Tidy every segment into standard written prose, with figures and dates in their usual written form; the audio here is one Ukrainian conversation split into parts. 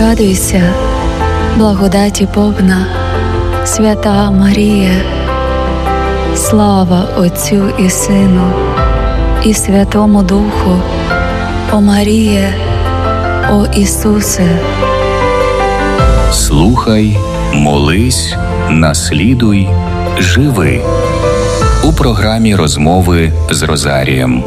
Радуйся, благодаті повна, свята Марія, слава Отцю і Сину, і Святому Духу, о Маріє, о Ісусе. Слухай, молись, наслідуй, живи. У програмі «Розмови з Розарієм».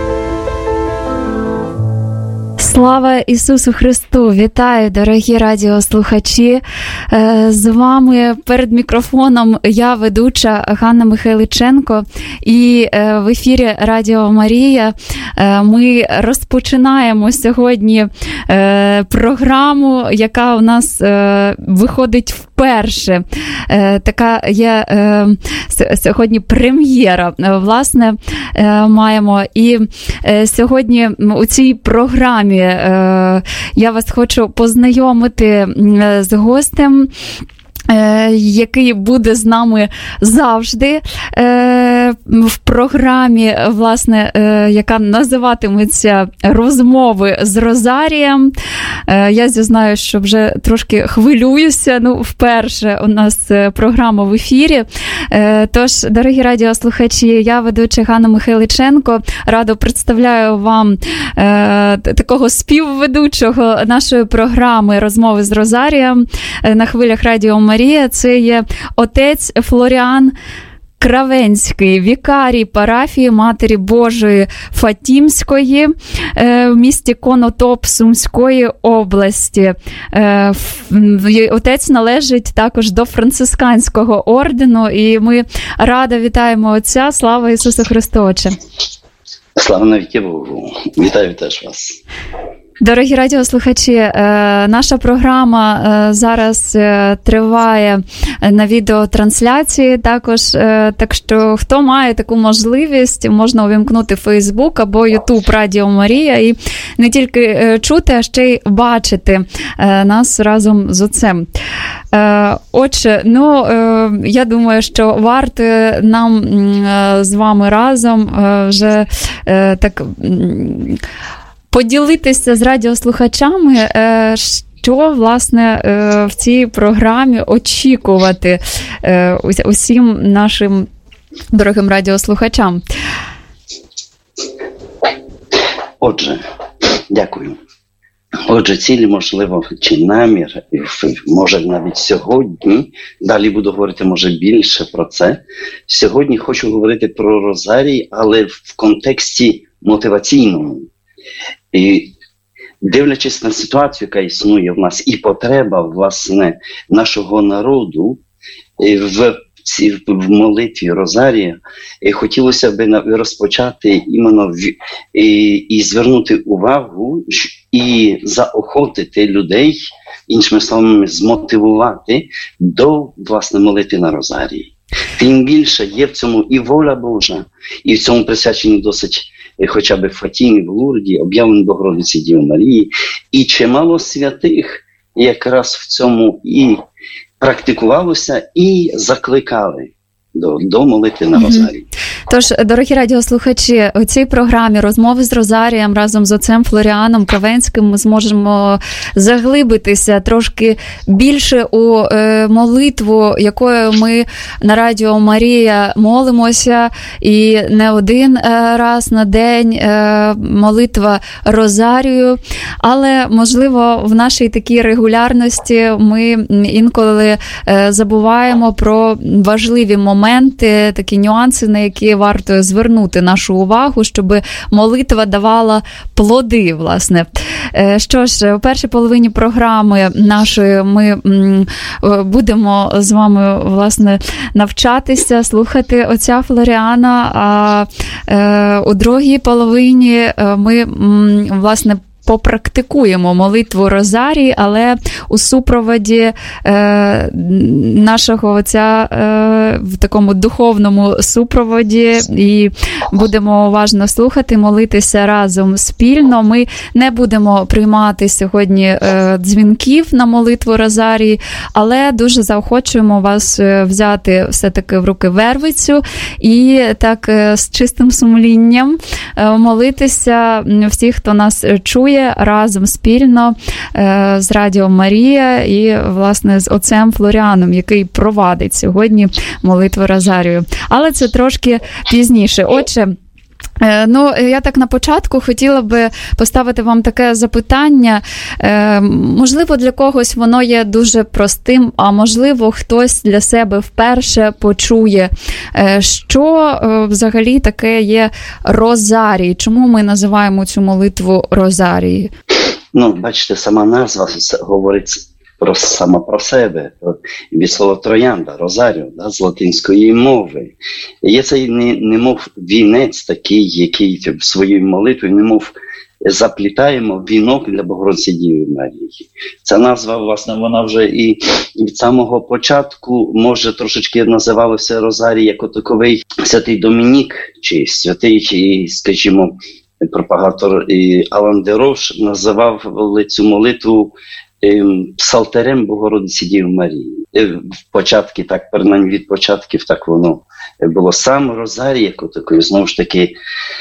Слава Ісусу Христу! Вітаю, дорогі радіослухачі! З вами перед мікрофоном я, ведуча Ганна Михайличенко, і в ефірі Радіо Марія ми розпочинаємо сьогодні програму, яка у нас виходить вперше. Така є сьогодні прем'єра, власне, маємо. І сьогодні у цій програмі я вас хочу познайомити з гостем, який буде з нами завжди в програмі, власне, яка називатиметься «Розмови з Розарієм». Я зізнаю, що вже трошки хвилююся, вперше у нас програма в ефірі. Тож, дорогі радіослухачі, я, ведуча Ганна Михайличенко, радо представляю вам такого співведучого нашої програми «Розмови з Розарієм» на хвилях Радіо Марія. Це є отець Флоріан Кравенський, вікарій парафії Матері Божої Фатімської в місті Конотоп Сумської області. Отець належить також до францисканського ордену, і ми радо вітаємо отця. Слава Ісусу Христу, Отче! Слава навіки Богу! Вітаю теж вас! Дорогі радіослухачі, наша програма зараз триває на відеотрансляції також, так що хто має таку можливість, можна увімкнути Фейсбук або Ютуб Радіо Марія і не тільки чути, а ще й бачити нас разом з отцем. Отже, я думаю, що варто нам з вами разом вже так поділитися з радіослухачами, що, власне, в цій програмі очікувати усім нашим дорогим радіослухачам. Отже, дякую. Отже, ціль, можливо, чи намір, може навіть сьогодні, далі буду говорити, може, більше про це. Сьогодні хочу говорити про Розарій, але в контексті мотиваційному. І дивлячись на ситуацію, яка існує в нас, і потреба, власне, нашого народу в молитві Розарія, хотілося б розпочати іменно і звернути увагу і заохотити людей, іншими словами, змотивувати до, власне, молитви на Розарії. Тим більше є в цьому і воля Божа, і в цьому присвяченні досить хоча б в Фатімі, в Лурді, об'явлені Богородиці Діви Марії, і чимало святих якраз в цьому і практикувалося, і закликали до молитви на Розарії. Тож, дорогі радіослухачі, у цій програмі «Розмови з Розарієм» разом з отцем Флоріаном Кравенським ми зможемо заглибитися трошки більше у молитву, якою ми на Радіо Марія молимося, і не один раз на день молитва Розарію, але, можливо, в нашій такій регулярності ми інколи забуваємо про важливі моменти, такі нюанси, на які варто звернути нашу увагу, щоб молитва давала плоди, власне. Що ж, у першій половині програми нашої ми будемо з вами, власне, навчатися, слухати отця Флоріана, а у другій половині ми, власне, попрактикуємо молитву Розарії, але у супроводі нашого отця в такому духовному супроводі, і будемо уважно слухати, молитися разом спільно. Ми не будемо приймати сьогодні дзвінків на молитву Розарії, але дуже заохочуємо вас взяти все-таки в руки вервицю і так з чистим сумлінням молитися всіх, хто нас чує, разом спільно з Радіо Марія і, власне, з отцем Флоріаном, який провадить сьогодні молитву Розарію. Але це трошки пізніше. Отже, я так на початку хотіла би поставити вам таке запитання. Можливо, для когось воно є дуже простим, а можливо, хтось для себе вперше почує, що взагалі таке є Розарій. Чому ми називаємо цю молитву Розарією? Бачите, сама назва говорить сама про себе, від слова троянда, розаріо, з латинської мови. Є цей немов вінець такий, який своєю молитвою, немов заплітаємо вінок для Богородиці Діви Марії. Ця назва, власне, вона вже і від самого початку, може, трошечки називалося Розарій як отаковий святий Домінік, чи святий, скажімо, пропагатор Алан де Рош називав цю молитву псалтирем Богородиці Діви Марії. В початки, так, принаймні від початків, так воно було. Сам Розарій, як отакий, знову ж таки,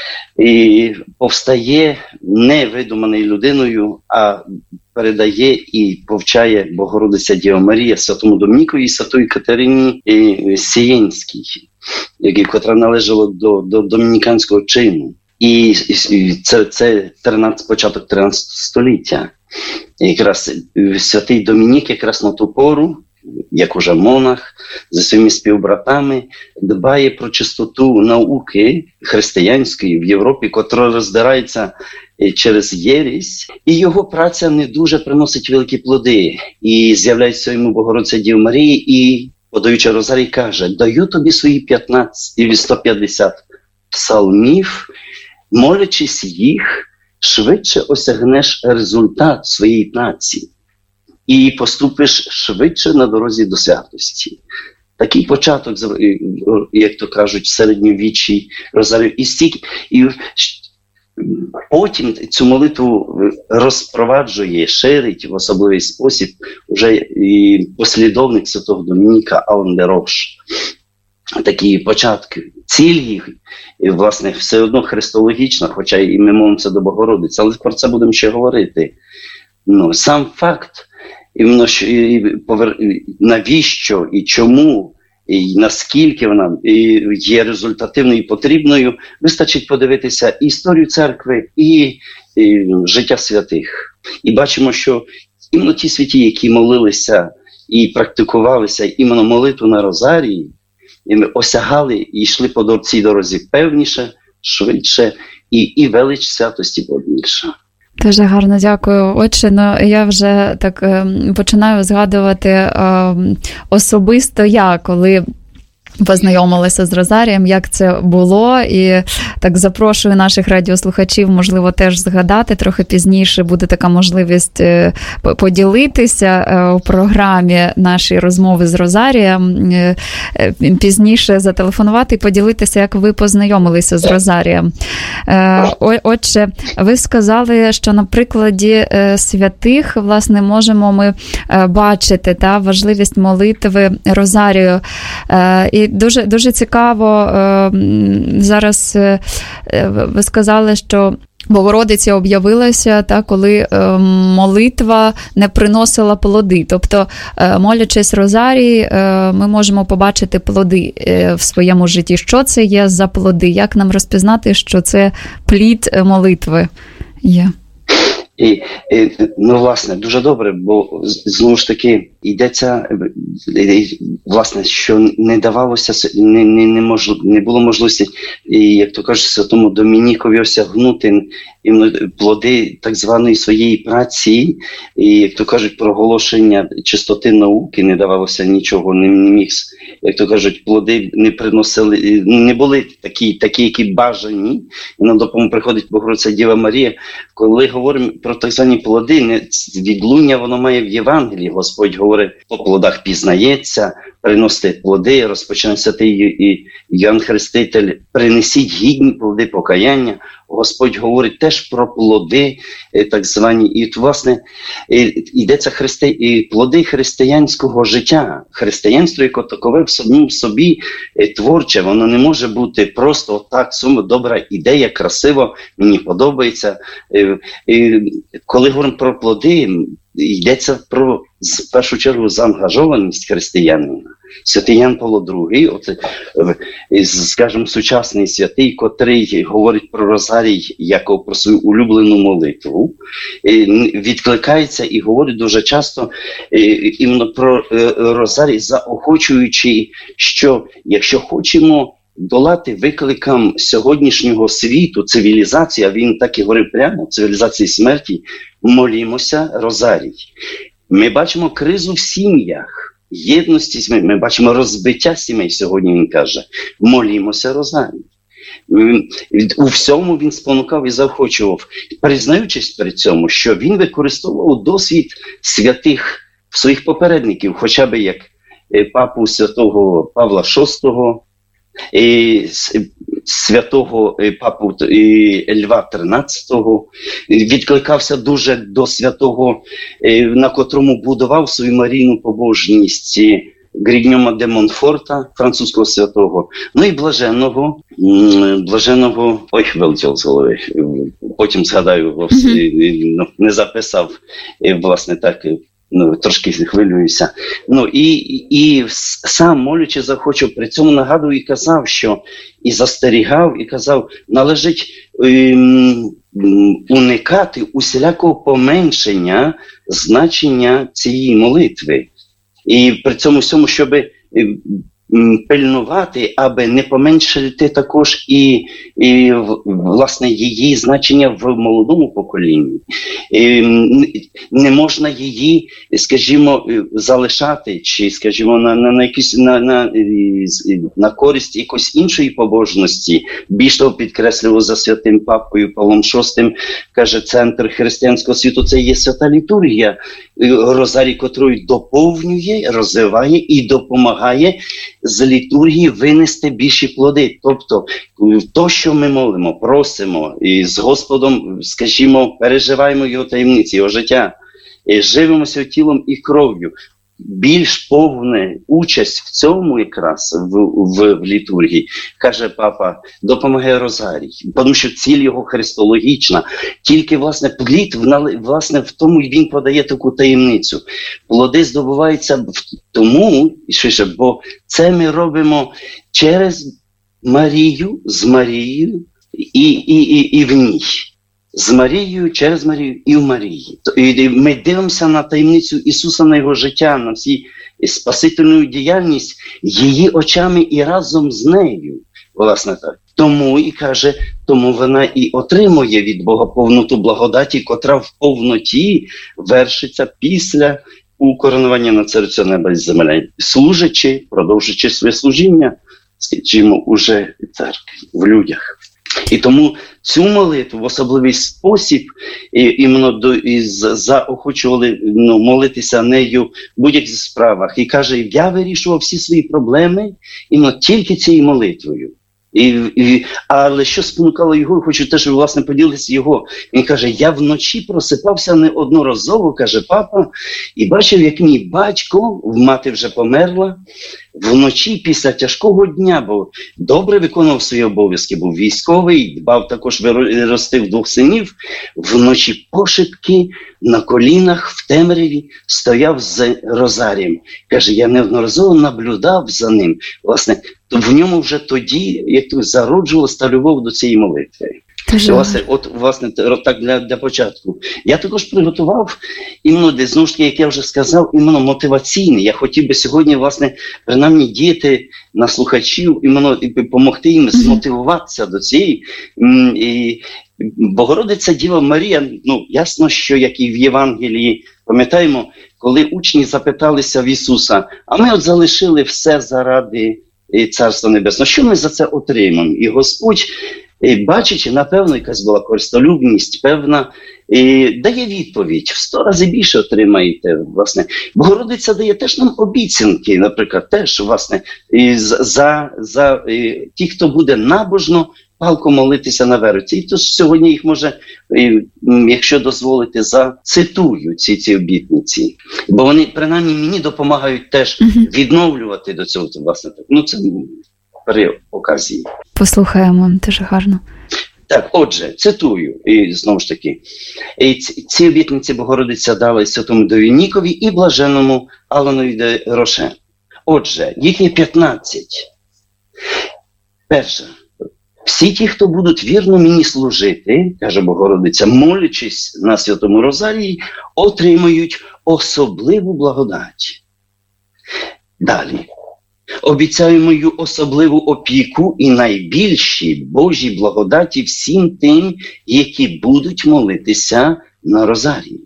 і повстає не видуманою людиною, а передає і повчає Богородиця Діва Марія святому Домінікові і святої Катерині Сієнській, котра належала до домініканського чину. І це початок 13 століття. Якраз святий Домінік якраз на ту пору, як уже монах, зі своїми співбратами, дбає про чистоту науки християнської в Європі, котра роздирається через єресь, і його праця не дуже приносить великі плоди. І з'являється йому Богородиця Діва Марії і, подаючи Розарій, каже: «Даю тобі свої 15 і 150 псалмів, молячись їх, швидше осягнеш результат своєї праці і поступиш швидше на дорозі до святості». Такий початок, як то кажуть, в середньовіччі Розарію. І потім цю молитву розпроваджує, ширить в особливий спосіб вже і послідовник святого Домініка Алан де Рош. Такі початки. Ціль їх, власне, все одно христологічна, хоча і ми молимося до Богородиці, але про це будемо ще говорити. Сам факт, навіщо і чому, і наскільки вона є результативною і потрібною, вистачить подивитися і історію церкви, і життя святих. І бачимо, що іменно ті святі, які молилися і практикувалися іменно молитву на Розарії, осягали і йшли по цій дорозі певніше, швидше, і велич святості була більша. Дуже гарно, дякую. Отже, я вже так починаю згадувати особисто я, коли познайомилася з Розарієм, як це було, і так запрошую наших радіослухачів, можливо, теж згадати, трохи пізніше буде така можливість поділитися у програмі нашої розмови з Розарієм, пізніше зателефонувати і поділитися, як ви познайомилися з Розарієм. Отже, ви сказали, що на прикладі святих, власне, можемо ми бачити важливість молитви Розарію. І дуже, дуже цікаво, зараз ви сказали, що Богородиця об'явилася, коли молитва не приносила плоди. Тобто, молячись Розарії, ми можемо побачити плоди в своєму житті. Що це є за плоди? Як нам розпізнати, що це плід молитви є? Власне, дуже добре, бо, знову ж таки, йдеться, власне, що не давалося, не було можливості, як то кажуть, святому Домінікові осягнути плоди так званої своєї праці, і, як то кажуть, проголошення чистоти науки, не давалося нічого, не міг, як то кажуть, плоди не приносили, не були такі, які бажані, і на допомогу приходить Богородиця Діва Марія. Коли говоримо про так звані плоди, відлуння воно має в Євангелії. Господь говорить, по плодах пізнається, приносите плоди, розпочне святий Йоанн Хреститель, принесіть гідні плоди покаяння, Господь говорить теж про плоди, так звані, і, власне, йдеться плоди християнського життя. Християнство, як такове, в самому собі творче, воно не може бути просто так, добра ідея, красиво, мені подобається. Коли говоримо про плоди, йдеться про, в першу чергу, заангажованість християнина. Святий Ян Павло II, скажімо, сучасний святий, котрий говорить про Розарій як про свою улюблену молитву, відкликається і говорить дуже часто іменно про Розарій, заохочуючи, що якщо хочемо долати викликам сьогоднішнього світу, цивілізації, а він так і говорив прямо, цивілізації смерті, молімося Розарій. Ми бачимо кризу в сім'ях, єдності сімей, ми бачимо розбиття сімей сьогодні, він каже, молімося Розарій. У всьому він спонукав і заохочував, признаючись при цьому, що він використовував досвід святих своїх попередників, хоча б як папу святого Павла VI, святого папу Льва XIII, відкликався дуже до святого, на котрому будував свою марійну побожність, Грігньома де Монфорта, французького святого, ну і блаженного, вилетіло з голови, потім згадаю, не записав, власне, так, трошки хвилююся. І сам, молячи, захочу, при цьому нагадую і казав, що і застерігав, і казав, належить уникати усілякого поменшення значення цієї молитви. І при цьому всьому, щоби пильнувати, аби не поменшити також і власне, її значення в молодому поколінні. Не можна її, скажімо, залишати, чи, скажімо, на користь якоїсь іншої побожності. Більш того, підкреслював за святим Папою Павлом VI, каже, центр християнського світу – це є свята літургія, Розарій, котрою доповнює, розвиває і допомагає з літургії винести більші плоди. Тобто, то, що ми молимо, просимо, і з Господом, скажімо, переживаємо його таємниці, його життя, і живемося тілом і кров'ю. Більш повна участь в цьому якраз в літургії, каже папа, допомагає Розарій, тому що ціль його христологічна. Тільки, власне, плід, власне, в тому він подає таку таємницю. Плоди здобуваються в тому, бо це ми робимо через Марію, з Марією і в ній. З Марією, через Марію і в Марії. І ми дивимося на таємницю Ісуса, на його життя, на всі спасительну діяльність її очами і разом з нею. Власне так. Тому і каже, тому вона і отримує від Бога повноту благодаті, котра в повноті вершиться після укоронування на царицю неба і землі, служачи, продовжуючи своє служіння, скажімо, уже в церкві, в людях. І тому цю молитву в особливий спосіб іменно заохочували молитися нею в будь-яких справах. І каже, я вирішував всі свої проблеми іменно тільки цією молитвою. Але що спонукало його, хочу теж, власне, поділитися його. Він каже, я вночі просипався неодноразово, каже папа, і бачив, як мій батько, мати вже померла, вночі після тяжкого дня, бо добре виконував свої обов'язки, був військовий, дбав також, виростив 2 синів, вночі пошепки на колінах в темряві стояв з Розарієм. Каже, я неодноразово наблюдав за ним. Власне, в ньому вже тоді, як зароджувалася любов до цієї молитви. Власне, так для початку. Я також приготував, іменно, знову ж таки, як я вже сказав, іменно мотиваційний. Я хотів би сьогодні, власне, принаймні діяти на слухачів, іменно допомогти їм змотивуватися до цієї. Богородиця Діва Марія, ясно, що як і в Євангелії, пам'ятаємо, коли учні запиталися в Ісуса, а ми от залишили все заради Царства Небесного, що ми за це отримаємо? І Господь, бачачи, напевно, якась була користолюбність, певна, дає відповідь, в 100 разів більше отримаєте, власне. Богородиця дає теж нам обіцянки, наприклад, теж, власне, за ті, хто буде набожно палко молитися на веруці. І то сьогодні їх може, якщо дозволите, зацитую ці обітниці. Бо вони, принаймні, мені допомагають теж відновлювати до цього, власне. Це при оказії. Послухаємо, дуже гарно. Так, отже, цитую, і знову ж таки, ці обітниці Богородиця дала Святому Домінікові і блаженному Аланові де Роше. Отже, їх є 15. Перше. Всі ті, хто будуть вірно мені служити, каже Богородиця, молячись на Святому Розарії, отримають особливу благодать. Далі. Обіцяю мою особливу опіку і найбільші Божі благодаті всім тим, які будуть молитися на Розарії.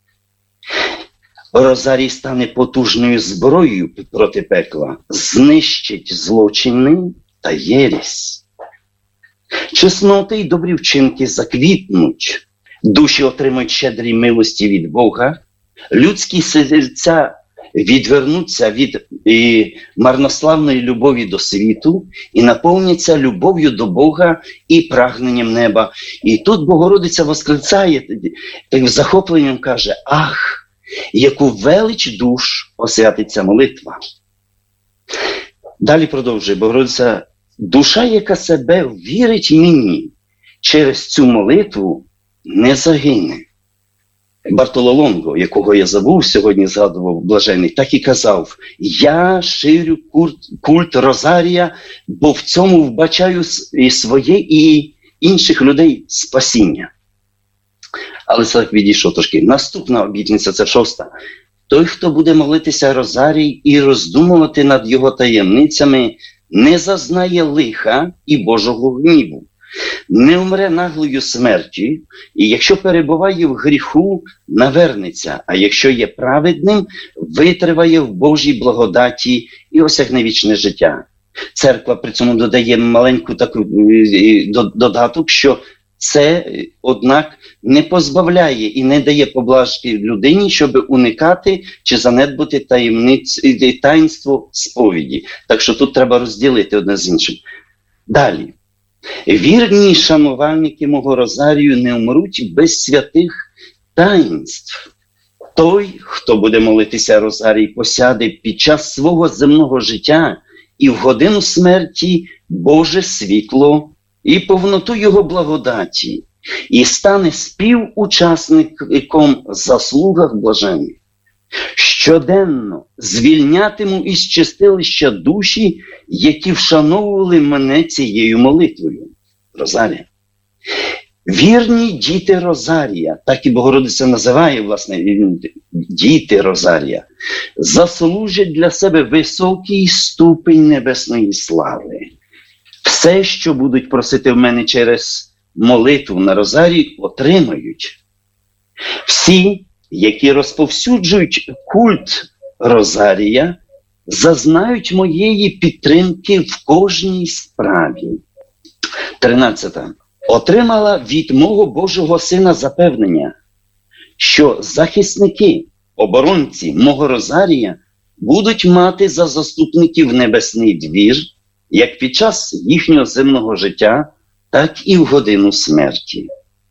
Розарій стане потужною зброєю проти пекла, знищить злочини та єресь. Чесноти й добрі вчинки заквітнуть, душі отримають щедрі милості від Бога, людські серця відвернуться від марнославної любові до світу і наповняться любов'ю до Бога і прагненням неба. І тут Богородиця восклицає, так захопленням каже: «Ах, яку велич душ освятиться молитва!» Далі продовжує Богородиця: «Душа, яка себе вірить мені, через цю молитву не загине». Бартололонго, якого я забув, сьогодні згадував блажений, так і казав: «Я ширю культ Розарія, бо в цьому вбачаю і своє, і інших людей спасіння». Але це так відійшов трошки. Наступна обітниця, це 6. «Той, хто буде молитися Розарій і роздумувати над його таємницями, не зазнає лиха і Божого гніву, не умре наглою смертю, і якщо перебуває в гріху, навернеться, а якщо є праведним, витриває в Божій благодаті і осягне вічне життя». Церква при цьому додає маленьку таку додаток, що це, однак, не позбавляє і не дає поблажки людині, щоб уникати чи занедбати таїнство сповіді. Так що тут треба розділити одне з іншим. Далі. «Вірні шанувальники мого Розарію не умруть без святих таїнств. Той, хто буде молитися Розарій, посяде під час свого земного життя і в годину смерті Боже світло і повноту його благодаті, і стане співучасником заслугах блаженних. Щоденно звільнятиму із чистилища душі, які вшановували мене цією молитвою». Розарія. Вірні діти Розарія, так і Богородиця називає, власне, діти Розарія, заслужать для себе високий ступінь небесної слави. Все, що будуть просити в мене через молитву на Розарій, отримають. Всі, які розповсюджують культ Розарія, зазнають моєї підтримки в кожній справі. 13. Отримала від мого Божого Сина запевнення, що захисники, оборонці мого Розарія будуть мати за заступників небесний двір, як під час їхнього земного життя, так і в годину смерті.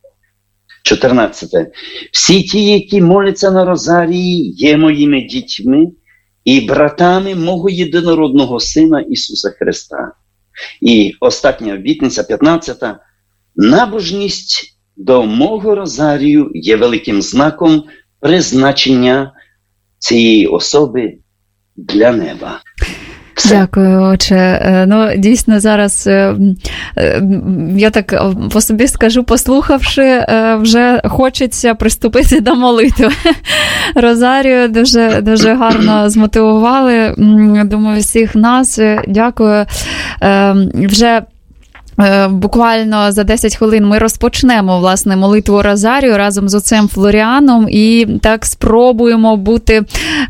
14. Всі ті, які моляться на Розарії, є моїми дітьми і братами мого єдинородного Сина Ісуса Христа. І остання обітниця, 15. Набожність до мого Розарію є великим знаком призначення цієї особи для неба. Дякую, отче. Дійсно, зараз я так по собі скажу, послухавши, вже хочеться приступити до молитви. Розарію дуже, дуже гарно змотивували, думаю, всіх нас. Дякую. Вже буквально за 10 хвилин ми розпочнемо, власне, молитву Розарію разом з отцем Флоріаном і так спробуємо бути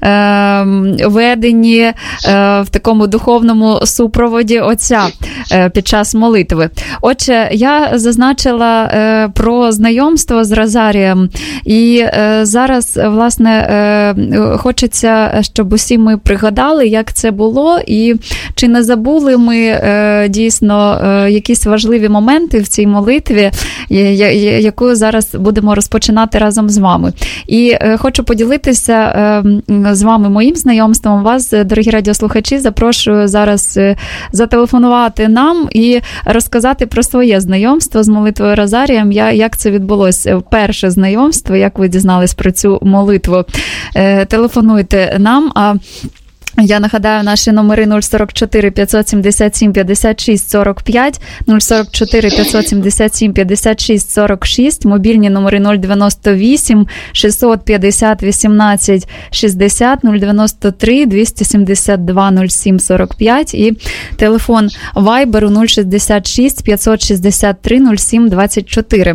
ведені в такому духовному супроводі отця під час молитви. Отже, я зазначила про знайомство з Розарієм, і зараз, власне, хочеться, щоб усі ми пригадали, як це було, і чи не забули ми дійсно, які якісь важливі моменти в цій молитві, яку зараз будемо розпочинати разом з вами. І хочу поділитися з вами моїм знайомством. Вас, дорогі радіослухачі, запрошую зараз зателефонувати нам і розказати про своє знайомство з молитвою Розарієм, як це відбулося, перше знайомство, як ви дізнались про цю молитву. Телефонуйте нам, а я нагадаю, наші номери 044 577 56 45, 044 577 56 46, мобільні номери 098 650 18 60, 093 272 07 45 і телефон Вайберу 066 563 07 24.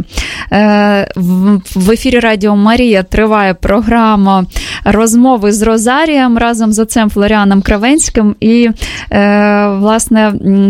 В ефірі Радіо Марія триває програма «Розмови з Розарієм» разом з отцем Флоріаном Кравенським. І, власне,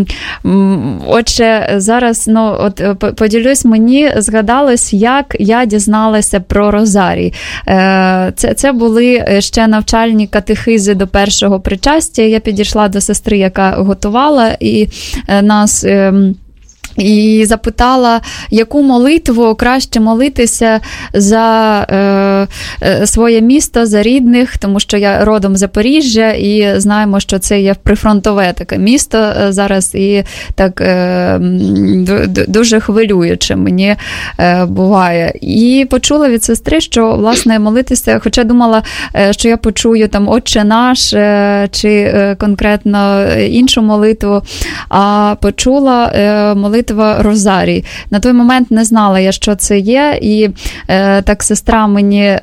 отже, зараз, поділюсь, мені згадалось, як я дізналася про Розарій. Це були ще навчальні катехизи до першого причастя. Я підійшла до сестри, яка готувала, і нас... І запитала, яку молитву краще молитися за своє місто, за рідних, тому що я родом з Запоріжжя, і знаємо, що це є прифронтове таке місто зараз, і так дуже хвилююче мені буває. І почула від сестри, що, власне, молитися, хоча думала, що я почую там «Отче наш» чи конкретно іншу молитву, а почула молитву Розарій. На той момент не знала я, що це є, і так сестра мені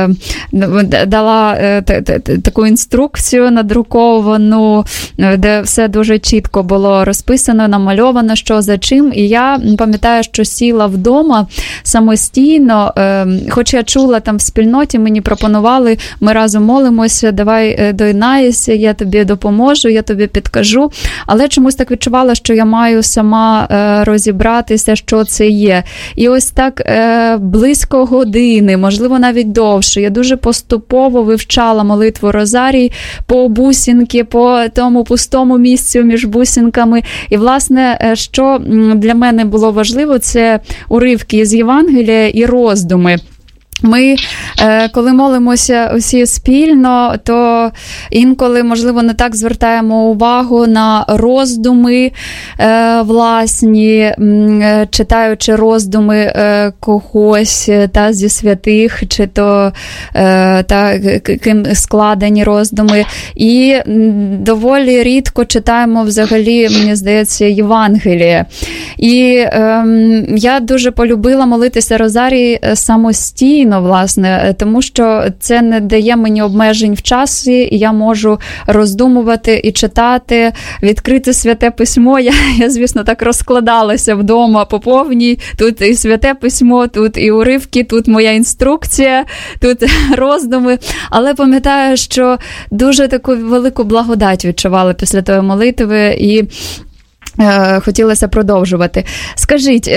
дала таку інструкцію надруковану, де все дуже чітко було розписано, намальовано, що за чим. І я пам'ятаю, що сіла вдома самостійно, хоч я чула там в спільноті, мені пропонували, ми разом молимося, давай доєднайся, я тобі допоможу, я тобі підкажу, але чомусь так відчувала, що я маю сама розібратися, що це є. І ось так близько години, можливо, навіть довше, я дуже поступово вивчала молитву Розарій по бусинки, по тому пустому місцю між бусинками. І, власне, що для мене було важливо, це уривки з Євангелія і роздуми. Ми, коли молимося усі спільно, то інколи, можливо, не так звертаємо увагу на роздуми власні, читаючи роздуми когось та зі святих, чи то ким складені роздуми. І доволі рідко читаємо взагалі, мені здається, Євангеліє. І я дуже полюбила молитися Розарій самостійно, власне, тому що це не дає мені обмежень в часі, і я можу роздумувати і читати, відкрити Святе Письмо. Я, звісно, так розкладалася вдома по повній. Тут і Святе Письмо, тут і уривки, тут моя інструкція, тут роздуми. Але пам'ятаю, що дуже таку велику благодать відчувала після тої молитви, і хотілося продовжувати. Скажіть,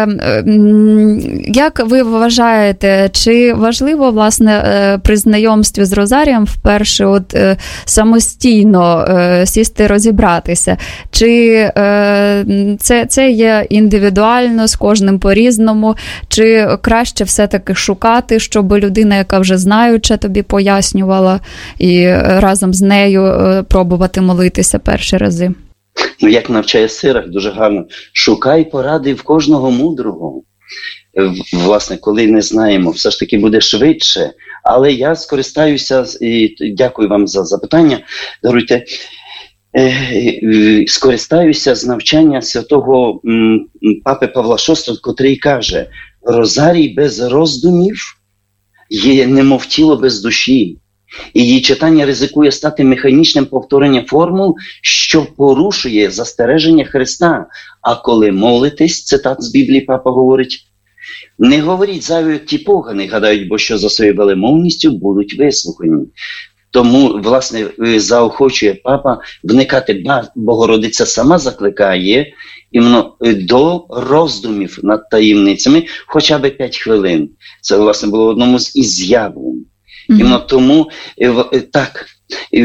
як ви вважаєте, чи важливо, власне, при знайомстві з Розарієм вперше самостійно сісти розібратися? Чи це є індивідуально, з кожним по-різному? Чи краще все-таки шукати, щоб людина, яка вже знаюча, тобі пояснювала, і разом з нею пробувати молитися перші рази? Як навчає Сирах, дуже гарно. Шукай поради в кожного мудрого. Власне, коли не знаємо, все ж таки буде швидше. Але я скористаюся, і дякую вам за запитання, даруйте, скористаюся з навчання святого папи Павла VI, котрий каже, Розарій без роздумів є немов тіло без душі. І її читання ризикує стати механічним повторенням формул, що порушує застереження Христа. А коли молитесь, цитат з Біблії папа говорить, не говоріть зайве, як ті погані гадають, бо що за своєю велемовністю будуть вислухані. Тому, власне, заохочує папа вникати, Богородиця сама закликає іменно до роздумів над таємницями хоча б 5 хвилин. Це, власне, було в одному із з'явлень. Іменно тому, так,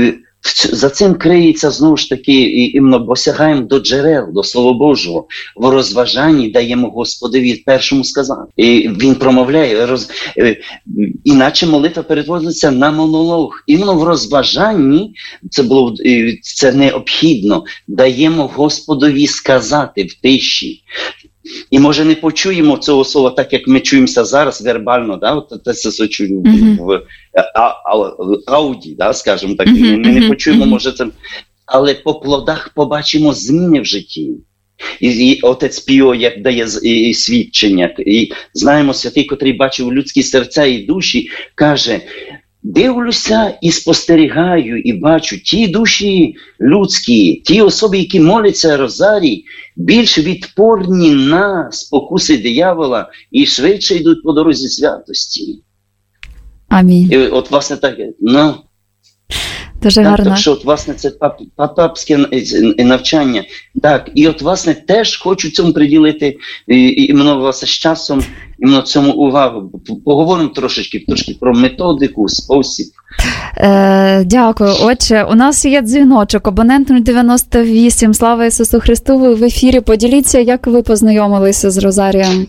За цим криється, знову ж таки, іменно досягаємо до джерел, до Слова Божого. В розважанні даємо Господові першому сказати. І він промовляє, іначе молитва перетворюється на монолог. Іменно в розважанні, це необхідно, даємо Господові сказати в тиші. І, може, не почуємо цього слова так, як ми чуємося зараз, вербально, да? От це чую в ауді, да? Скажімо так, ми не почуємо, може, це, але по плодах побачимо зміни в житті. І отець Піо, як дає свідчення, і знаємо, святий, котрий бачив людські серця і душі, каже: дивлюся і спостерігаю, і бачу, ті душі людські, ті особи, які моляться розарій, більш відпорні на спокуси диявола і швидше йдуть по дорозі святості. Амінь. І от, власне, так, дуже гарно. Так що, от, власне, це папське навчання. Так, і от, власне, теж хочу цьому приділити іменно, власне, з часом, іменно цьому увагу. Поговоримо трошки про методику, спосіб. Дякую. Отже, у нас є дзвіночок, абонент 098. Слава Ісусу Христу, ви в ефірі. Поділіться, як ви познайомилися з розарієм.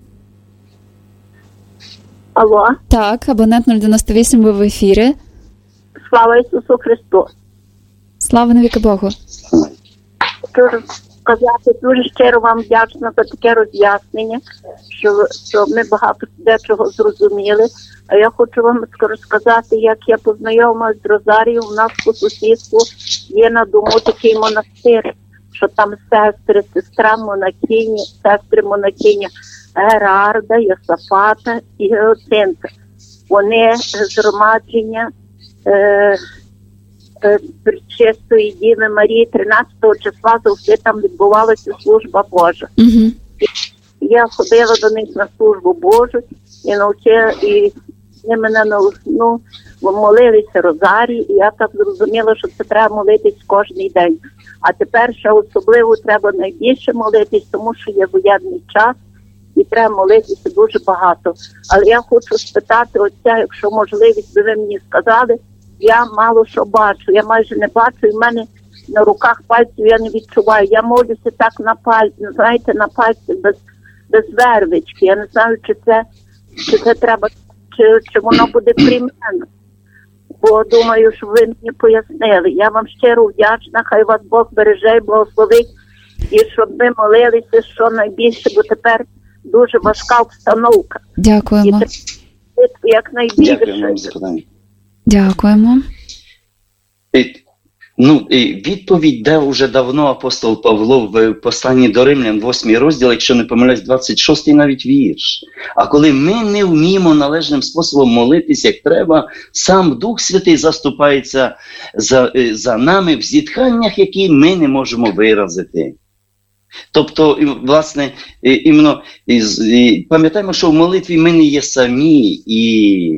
Алло. Так, абонент 098, ви в ефірі. Слава Ісусу Христу. Слава навіки Богу. Хочу сказати, дуже щиро вам вдячна за таке роз'яснення, що ми багато дечого зрозуміли. А я хочу вам розказати, як я познайомилася з Розарією. У нас по сусідству є на Дому такий монастир, що там сестри монахині, сестри монахині Герарда, Йосафата і Геоцинта. Вони згромадження Пречистої Діви Марії 13-го числа завжди там відбувалася служба Божа. Угу. Я ходила до них на службу Божу і вони мене молилися розарії, і я так зрозуміла, що це треба молитись кожен день. А тепер ще особливо треба найбільше молитись, тому що є воєнний час і треба молитися дуже багато. Але я хочу спитати отця, якщо можливість би ви мені сказали, я мало що бачу, я майже не бачу, і в мене на руках пальців я не відчуваю. Я молюся так на пальці, знаєте, на пальці без вервички. Я не знаю, чи це треба, чи воно буде примінно. Бо думаю, що ви мені пояснили. Я вам щиро вдячна, хай вас Бог береже і благословить, і щоб ви молилися, що найбільше, бо тепер дуже важка обстановка. Дякуємо. І якнайбільше. Дякуємо. Відповідь дав уже давно апостол Павло в посланні до Римлян, 8 розділ, якщо не помиляюсь, 26 навіть вірш. А коли ми не вміємо належним способом молитися, як треба, сам Дух Святий заступається за нами в зітханнях, які ми не можемо виразити. Тобто, власне, іменно, пам'ятаємо, що в молитві ми не є самі, і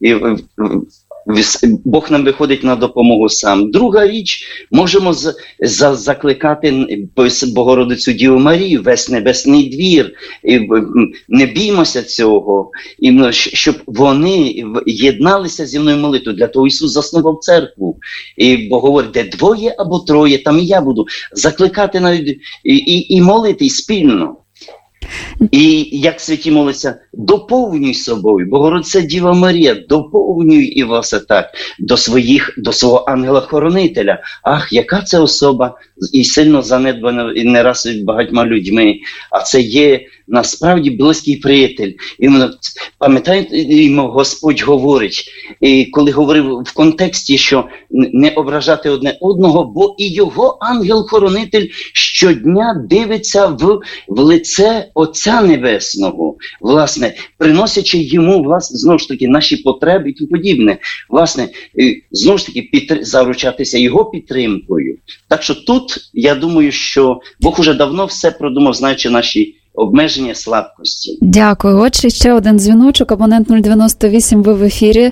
Бог нам виходить на допомогу сам. Друга річ, можемо закликати Богородицю Діву Марію, весь небесний двір. Не біймося цього, щоб вони єдналися зі мною молитвою. Для того Ісус заснував церкву. Бо говорить, де двоє або троє, там і я буду. Закликати навіть і молити спільно. І як святі моляться, доповнюй собою, Богородиця Діва Марія, доповнюй і вас так до свого ангела-хоронителя. Ах, яка це особа, і сильно занедбана і не раз багатьма людьми, а це є насправді близький приятель. І пам'ятаєте, Господь говорить, і коли говорив в контексті, що не ображати одне одного, бо і його ангел-хоронитель щодня дивиться в лице Отця Небесного, власне, приносячи йому, власне, знову ж таки, наші потреби і тому подібне. Власне, знову ж таки, заручатися його підтримкою. Так що тут, я думаю, що Бог уже давно все продумав, знаючи наші обмеження, слабкості. Дякую. Отже, ще один дзвіночок, абонент 098, ви в ефірі.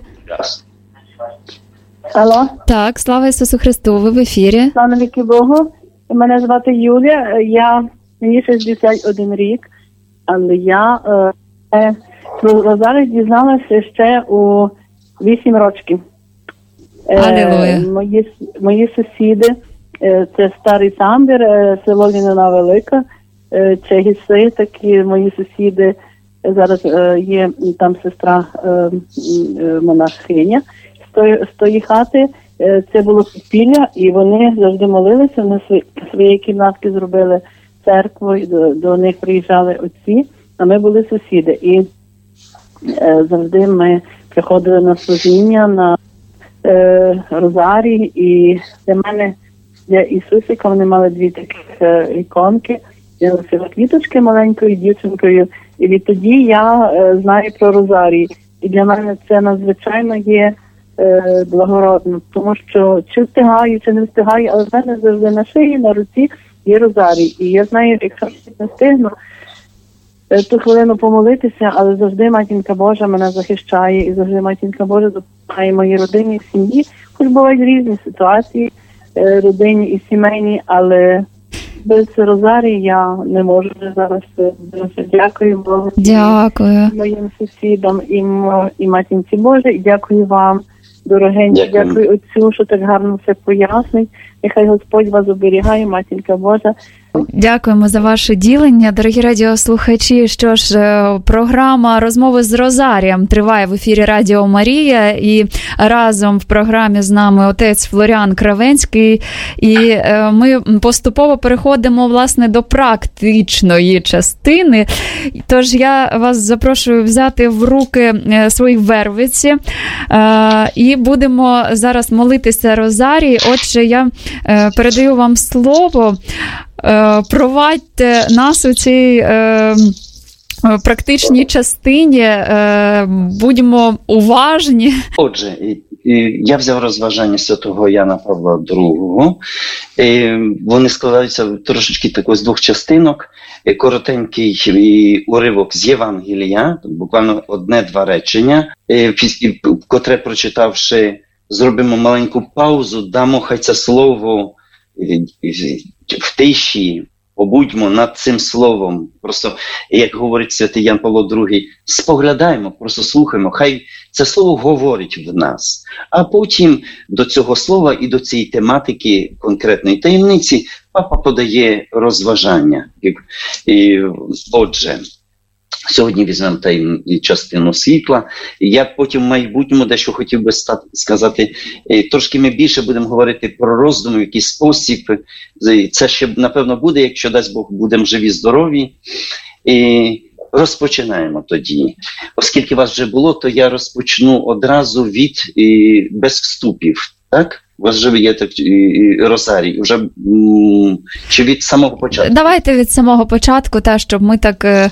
Алло. Так, слава Ісусу Христу, ви в ефірі. Слава навіки Богу. Мене звати Юлія, мені 61 рік, але я про Розарій дізналася ще у 8 років. Алілуя. Мої сусіди, це Старий Самбір, село Лінина Велика, Чегіси, такі мої сусіди. Зараз є там сестра монахиня з тої хати. Це було підпілля, і вони завжди молилися, вони свої кімнатки зробили церкву, до них приїжджали отці, а ми були сусіди. І завжди ми приходили на служіння, на розарій, і для мене, для Ісусика, вони мали дві таких іконки. Я носила квіточки маленькою дівчинкою, і відтоді я знаю про розарій. І для мене це надзвичайно є благородно, тому що чи встигаю, чи не встигаю, але в мене завжди на шиї, на руці є розарій. І я знаю, якщо не встигну ту хвилину помолитися, але завжди Матінка Божа мене захищає, і завжди Матінка Божа допомагає моїй родині, сім'ї. Хоч бувають різні ситуації, родині і сімейні, але без розарії я не можу зараз. Дякую Богу. Дякую. Моїм сусідам і Матінці Божій. І дякую вам, дорогенькі. Дякую Отцю, що так гарно все пояснить. Нехай Господь вас оберігає, Матінка Божа. Дякуємо за ваше ділення, дорогі радіослухачі. Що ж, програма «Розмови з Розарієм» триває в ефірі Радіо Марія, і разом в програмі з нами отець Флоріан Кравенський, і ми поступово переходимо, власне, до практичної частини. Тож я вас запрошую взяти в руки свої вервиці, і будемо зараз молитися Розарій. Отже, я передаю вам слово. Провадьте нас у цій практичній частині, будьмо уважні. Отже, я взяв розважання святого Яна Павла II. Вони складаються трошечки також з двох частинок. Коротенький уривок з Євангелія, буквально одне-два речення, котре, прочитавши, зробимо маленьку паузу, дамо хай це слово в тиші, побудьмо над цим словом. Просто, як говорить святий Ян Павло II, споглядаємо, просто слухаємо, хай це слово говорить в нас. А потім до цього слова і до цієї тематики конкретної таємниці папа подає розважання. Отже, сьогодні візьмемо частину світла. Я потім в майбутньому дещо хотів би сказати, трошки ми більше будемо говорити про роздуми, в який спосіб. Це ще, напевно, буде, якщо дасть Бог, будемо живі, здорові. І розпочинаємо тоді. Оскільки вас вже було, то я розпочну одразу без вступів. Так? У вас вже є розарій, вже чи від самого початку? Давайте від самого початку, щоб ми так...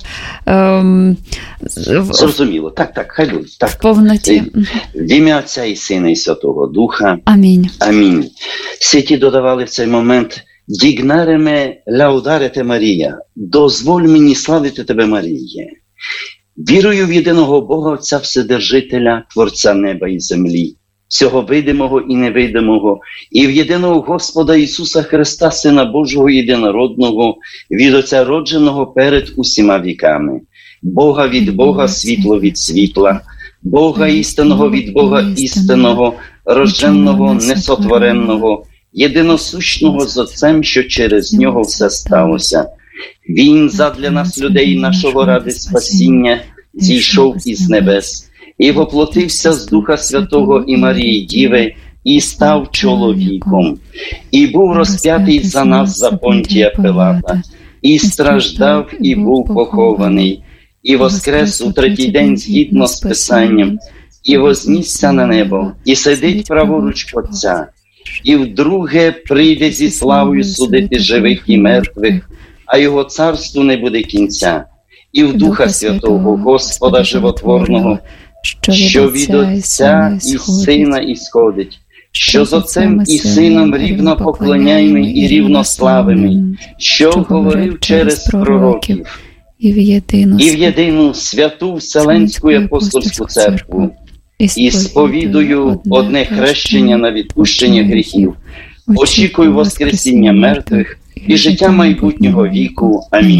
Зрозуміло, так, хай буде. В повноті. В ім'я Отця і Сина і Святого Духа. Амінь. Амінь. Святі додавали в цей момент: «Дігнареме лаударете Марія», дозволь мені славити тебе, Маріє. Вірую в єдиного Бога, Отця Вседержителя, Творця неба і землі, всього видимого і невидимого, і в єдиного Господа Ісуса Христа, Сина Божого єдинородного, від Отця родженого перед усіма віками, Бога від Бога, світло від світла, Бога істинного від Бога істинного, рожденного, несотвореного, єдиносущного з Отцем, що через Нього все сталося. Він задля нас, людей нашого ради спасіння, зійшов із небес і воплотився з Духа Святого і Марії Діви, і став чоловіком, і був розп'ятий за нас за Понтія Пилата, і страждав, і був похований, і воскрес у третій день згідно з Писанням, і вознісся на небо, і сидить праворуч Отця, і вдруге прийде зі славою судити живих і мертвих, а його царству не буде кінця, і в Духа Святого, Господа Животворного, що від Отця і Сина ісходить, що з Отцем і Сином рівно поклоняємо і рівно славимо, що говорив через пророків, і в єдину святу Вселенську і апостольську церкву, і сповідую одне хрещення на відпущення гріхів, очікую воскресіння мертвих і життя майбутнього віку. Амінь.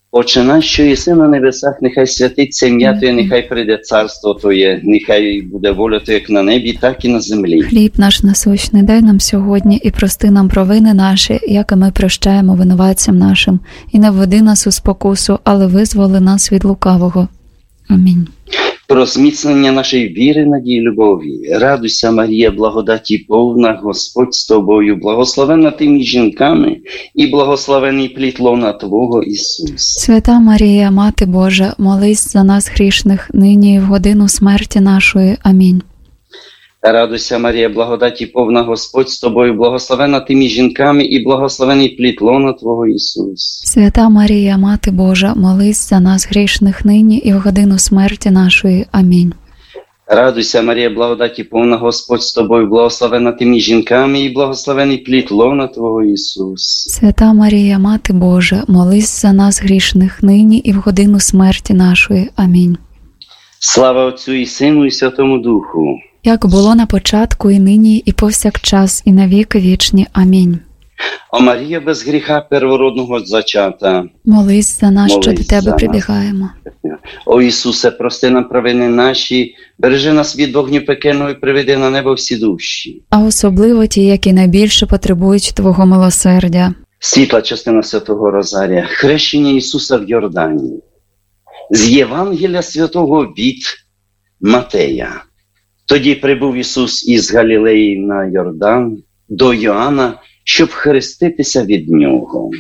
Отче наш, що єси на небесах, нехай святиться ім'я Твоє, нехай прийде царство Твоє, нехай буде воля Твоя як на небі, так і на землі. Хліб наш насущний дай нам сьогодні і прости нам провини наші, як і ми прощаємо винуватцям нашим. І не введи нас у спокусу, але визволи нас від лукавого. Амінь. Про зміцнення нашої віри, надії, любові. Радуйся, Марія, благодаті повна, Господь з тобою, благословенна ти між жінками, і благословений плід лона Твого, Ісус. Свята Марія, Мати Божа, молись за нас грішних, нині і в годину смерті нашої. Амінь. Радуйся, Марія, благодаті повна, Господь з тобою, благословенна ти між жінками, і благословений плід лона Твого, Ісус. Свята Марія, Мати Божа, молись за нас грішних, нині і в годину смерті нашої. Амінь. Радуйся, Марія, благодаті повна, Господь з тобою, благословенна ти між жінками, і благословений плід лона Твого, Ісус. Свята Марія, Мати Божа, молись за нас грішних, нині і в годину смерті нашої. Амінь. Слава Отцю і Сину, і Святому Духу. Як було на початку, і нині, і повсякчас, і на віки вічні. Амінь. О Марія, без гріха первородного зачата. Молись за нас, що Молись до Тебе за нас. прибігаємо. О Ісусе, прости нам провини наші, бережи нас від вогню пекельного і приведи на небо всі душі. А особливо ті, які найбільше потребують Твого милосердя. Світла частина Святого Розарія, хрещення Ісуса в Йордані. З Євангелія Святого від Матея. Тоді прибув Ісус із Галілеї на Йордан до Йоанна, щоб хреститися від нього.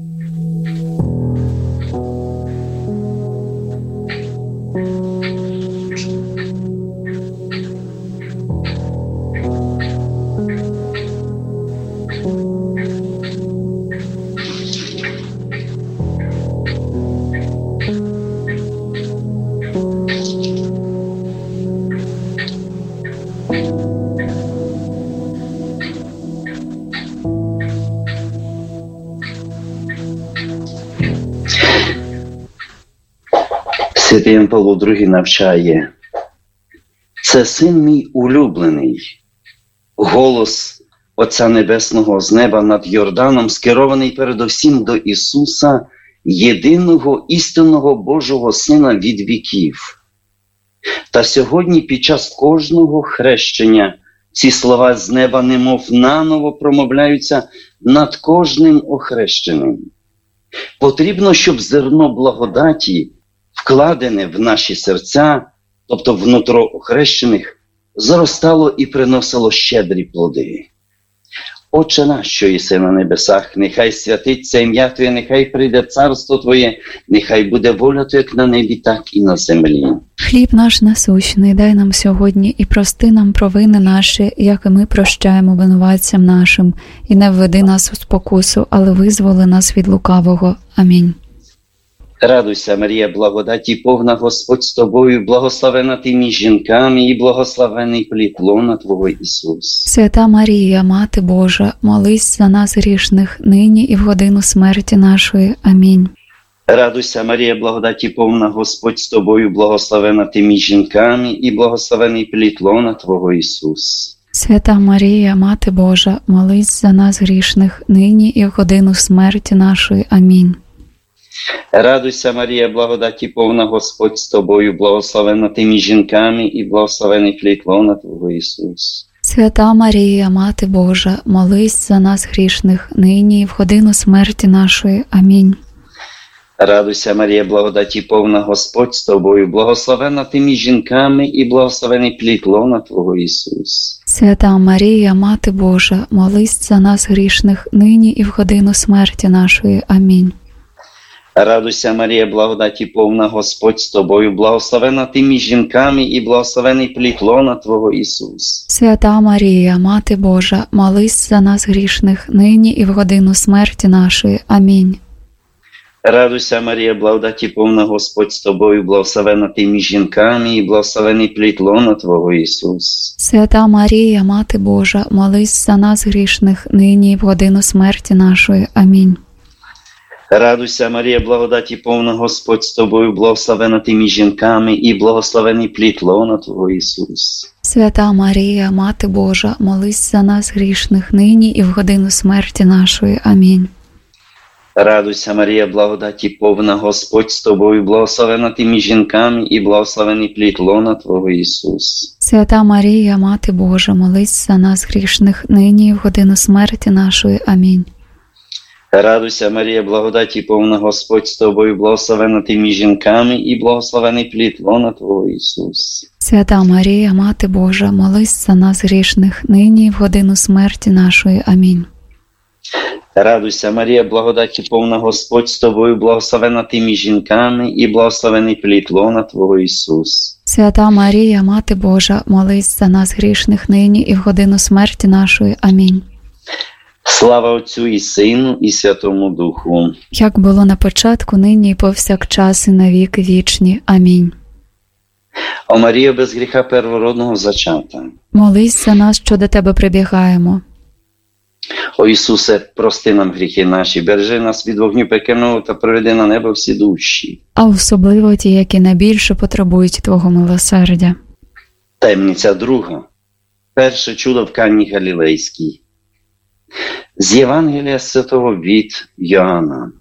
Святий Ян Павло II навчає: це син мій улюблений, голос Отця Небесного з неба над Йорданом, скерований передусім до Ісуса, єдиного істинного Божого Сина від віків. Та сьогодні під час кожного хрещення ці слова з неба немов наново промовляються над кожним охрещеним. Потрібно, щоб зерно благодаті, вкладене в наші серця, тобто внутро охрещених, зростало і приносило щедрі плоди. Отче наш, що єси на небесах, нехай святиться ім'я Твоє, нехай прийде царство Твоє, нехай буде воля Твоя як на небі, так і на землі. Хліб наш насущний дай нам сьогодні і прости нам провини наші, як і ми прощаємо винуватцям нашим. І не введи нас у спокусу, але визволи нас від лукавого. Амінь. Радуйся, Марія, благодаті повна, Господь з тобою, благословена ти між жінками, і благословений плід лона Твого, Ісус. Свята Марія, Мати Божа, молись за нас грішних, нині і в годину смерті нашої. Амінь. Радуйся, Марія, благодаті повна, Господь з тобою, благословена ти між жінками, і благословений плід лона Твого, Ісус. Свята Марія, Мати Божа, молись за нас грішних, нині і в годину смерті нашої. Амінь. Радуйся, Марія, благодаті повна, Господь з тобою, благословена ти між жінками, і благословений плід лона Твого, Ісус. Свята Марія, Мати Божа, молись за нас грішних, нині і в годину смерті нашої. Амінь. Радуйся, Марія, благодаті повна, Господь з тобою, благословена ти між жінками, і благословений плід лона Твого, Ісус. Свята Марія, Мати Божа, молись за нас грішних, нині і в годину смерті нашої. Амінь. Радуйся, Марія, благодаті повна, Господь з тобою, благословена ти між жінками, і благословений плід лона Твого, Ісус. Свята Марія, Мати Божа, молись за нас грішних, нині і в годину смерті нашої. Амінь. Радуйся, Марія, благодаті повна, Господь з тобою, благословена ти між жінками, і благословений плід лона Твого, Ісус. Свята Марія, Мати Божа, молись за нас грішних, нині і в годину смерті нашої. Амінь. Радуйся, Марія, благодаті повна, Господь з тобою, благословена ти між жінками, і благословений плід лона Твого, Ісус. Свята Марія, Мати Божа, молись за нас грішних, нині і в годину смерті нашої. Амінь. Радуйся, Марія, благодаті повна, Господь з тобою, благословена ти між жінками, і благословений плід лона Твого, Ісус. Свята Марія, Мати Божа, молись за нас грішних, нині і в годину смерті нашої. Амінь. Радуйся, Марія, благодаті повна, Господь з тобою, благословена ти між жінками, і благословений плід лона Твого, Ісус. Свята Марія, Мати Божа, молись за нас грішних, нині і в годину смерті нашої. Амінь. Радуйся, Марія, благодаті повна, Господь з тобою, благословена ти між жінками, і благословений плід лона Твого, Ісус. Свята Марія, Мати Божа, молись за нас грішних, нині і в годину смерті нашої. Амінь. Слава Отцю і Сину, і Святому Духу. Як було на початку, нині і повсякчас, і на віки вічні. Амінь. О Марія, без гріха первородного зачата. Молись за нас, що до Тебе прибігаємо. О Ісусе, прости нам гріхи наші, бережи нас від вогню пекельного та приведи на небо всі душі. А особливо ті, які найбільше потребують Твого милосердя. Таємниця друга. Перше чудо в Кані Галілейській. З Євангелія святого від Йоанна.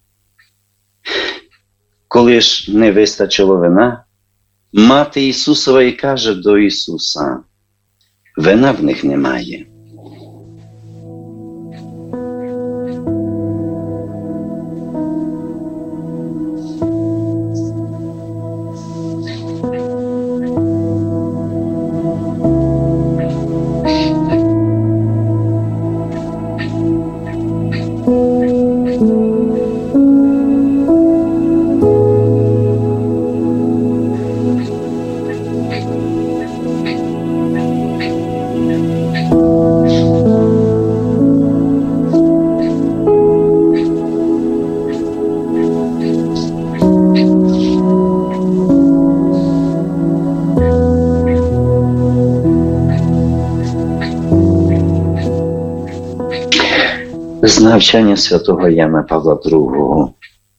Коли ж не вистачило вина, мати Ісусова і каже до Ісуса: вина в них немає. З навчання святого Яна Павла II.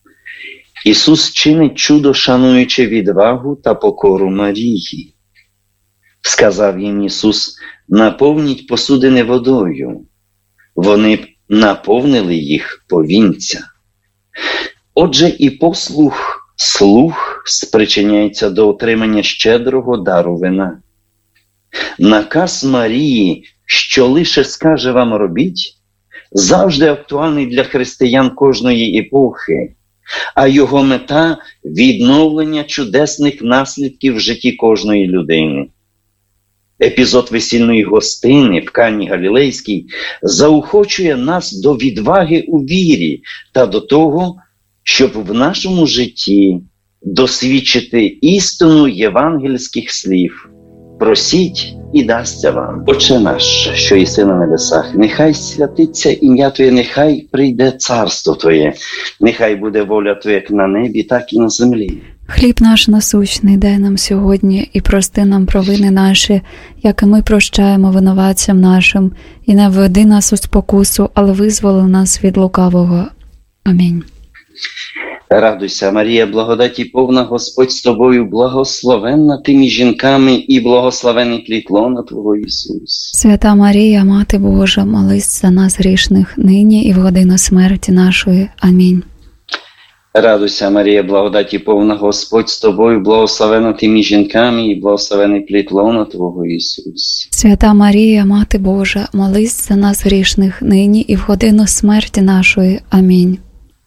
Ісус чинить чудо, шануючи відвагу та покору Марії. Сказав їм Ісус: наповніть посудини водою. Вони наповнили їх повінця. Отже, і послух, слух спричиняється до отримання щедрого дару вина. Наказ Марії, що лише скаже вам робіть, завжди актуальний для християн кожної епохи, а його мета – відновлення чудесних наслідків в житті кожної людини. Епізод весільної гостини в Кані Галілейській заохочує нас до відваги у вірі та до того, щоб в нашому житті досвідчити істину євангельських слів. Просіть, і дасться вам. Отче наш, що єси на небесах, нехай святиться ім'я Твоє, нехай прийде царство Твоє, нехай буде воля Твоя як на небі, так і на землі. Хліб наш насущний дай нам сьогодні, і прости нам провини наші, як і ми прощаємо винуватцям нашим, і не введи нас у спокусу, але визволи нас від лукавого. Амінь. Радуйся, Марія, благодаті повна, Господь з тобою, благословенна ти між жінками, і благословений плід лона Твого, Ісус. Свята Марія, Мати Божа, молись за нас грішних, нині і в годину смерті нашої. Амінь. Радуйся, Марія, благодаті повна, Господь з тобою, благословенна ти між жінками, і благословений плід лона Твого, Ісус. Свята Марія, Мати Божа, молись за нас грішних, нині і в годину смерті нашої. Амінь.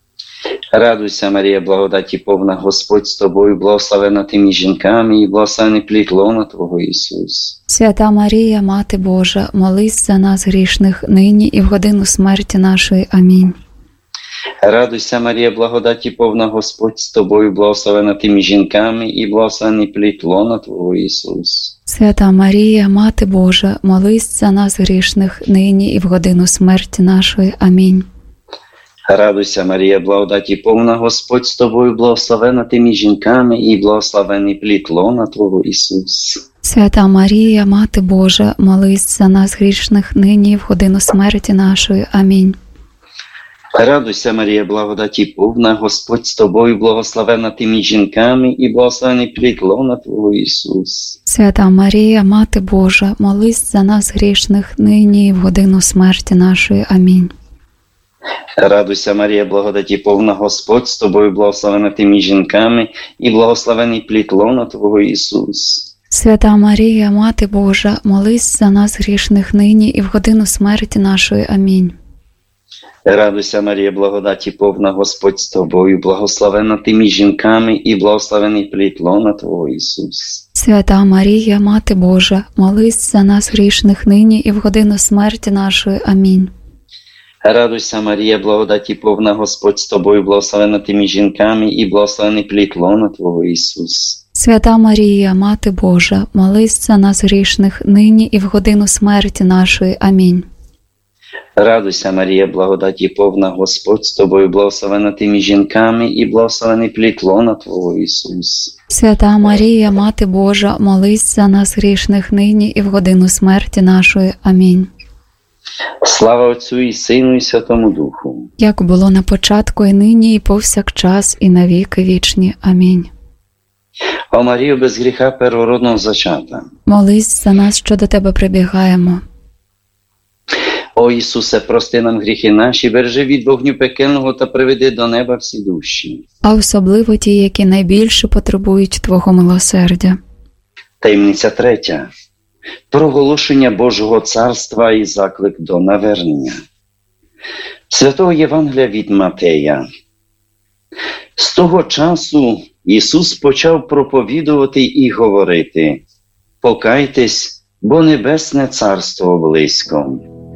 Радуйся, Марія, благодаті повна, Господь з тобою, благословена ти між жінками, і благословений плід лона Твого, Ісус. Свята Марія, Мати Божа, молись за нас грішних, нині і в годину смерті нашої. Амінь. Радуйся, Марія, благодаті повна, Господь з тобою, благословена ти між жінками, і благословений плід лона Твого, Ісус. Свята Марія, Мати Божа, молись за нас грішних, нині і в годину смерті нашої. Амінь. Радуйся, Марія, благодаті повна, Господь з тобою, благословена ти між жінками, і благословений плід лона Твого, Ісус. Свята Марія, Мати Божа, молись за нас грішних, нині і в годину смерті нашої. Амінь. Радуйся, Марія, благодаті повна, Господь з тобою, благословена ти між жінками, і благословений плід лона Твого, Ісус. Свята Марія, Мати Божа, молись за нас грішних, нині і в годину смерті нашої. Амінь. Радуйся, Марія, благодаті повна, Господь з тобою, благословена ти між жінками, і благословений плід лона Твого, Ісус. Свята Марія, Мати Божа, молись за нас грішних нині і в годину смерті нашої. Амінь. Радуйся, Марія, благодаті повна, Господь з тобою, благословена ти між жінками, і благословений плід лона Твого, Ісус. Свята Марія, Мати Божа, молись за нас грішних нині і в годину смерті нашої. Амінь. Радуйся, Марія, благодаті повна, Господь з тобою, благословена ти між жінками, і благословений плід лона Твого, Ісус. Свята Марія, Мати Божа, молись за нас грішних нині і в годину смерті нашої. Амінь. Радуйся, Марія, благодаті повна, Господь з тобою, благословена ти між жінками, і благословений плід лона Твого, Ісус. Свята Марія, Мати Божа, молись за нас грішних нині і в годину смерті нашої. Амінь. Слава Отцю і Сину, і Святому Духу. Як було на початку, і нині, і повсякчас, і на віки вічні. Амінь. О Марію, без гріха первородного зачата. Молись за нас, що до Тебе прибігаємо. О Ісусе, прости нам гріхи наші, бережи від вогню пекельного та приведи до неба всі душі. А особливо ті, які найбільше потребують Твого милосердя. Таємниця третя. Проголошення Божого Царства і заклик до навернення. Святого Євангелія від Матея. З того часу Ісус почав проповідувати і говорити: «Покайтесь, бо Небесне Царство близько».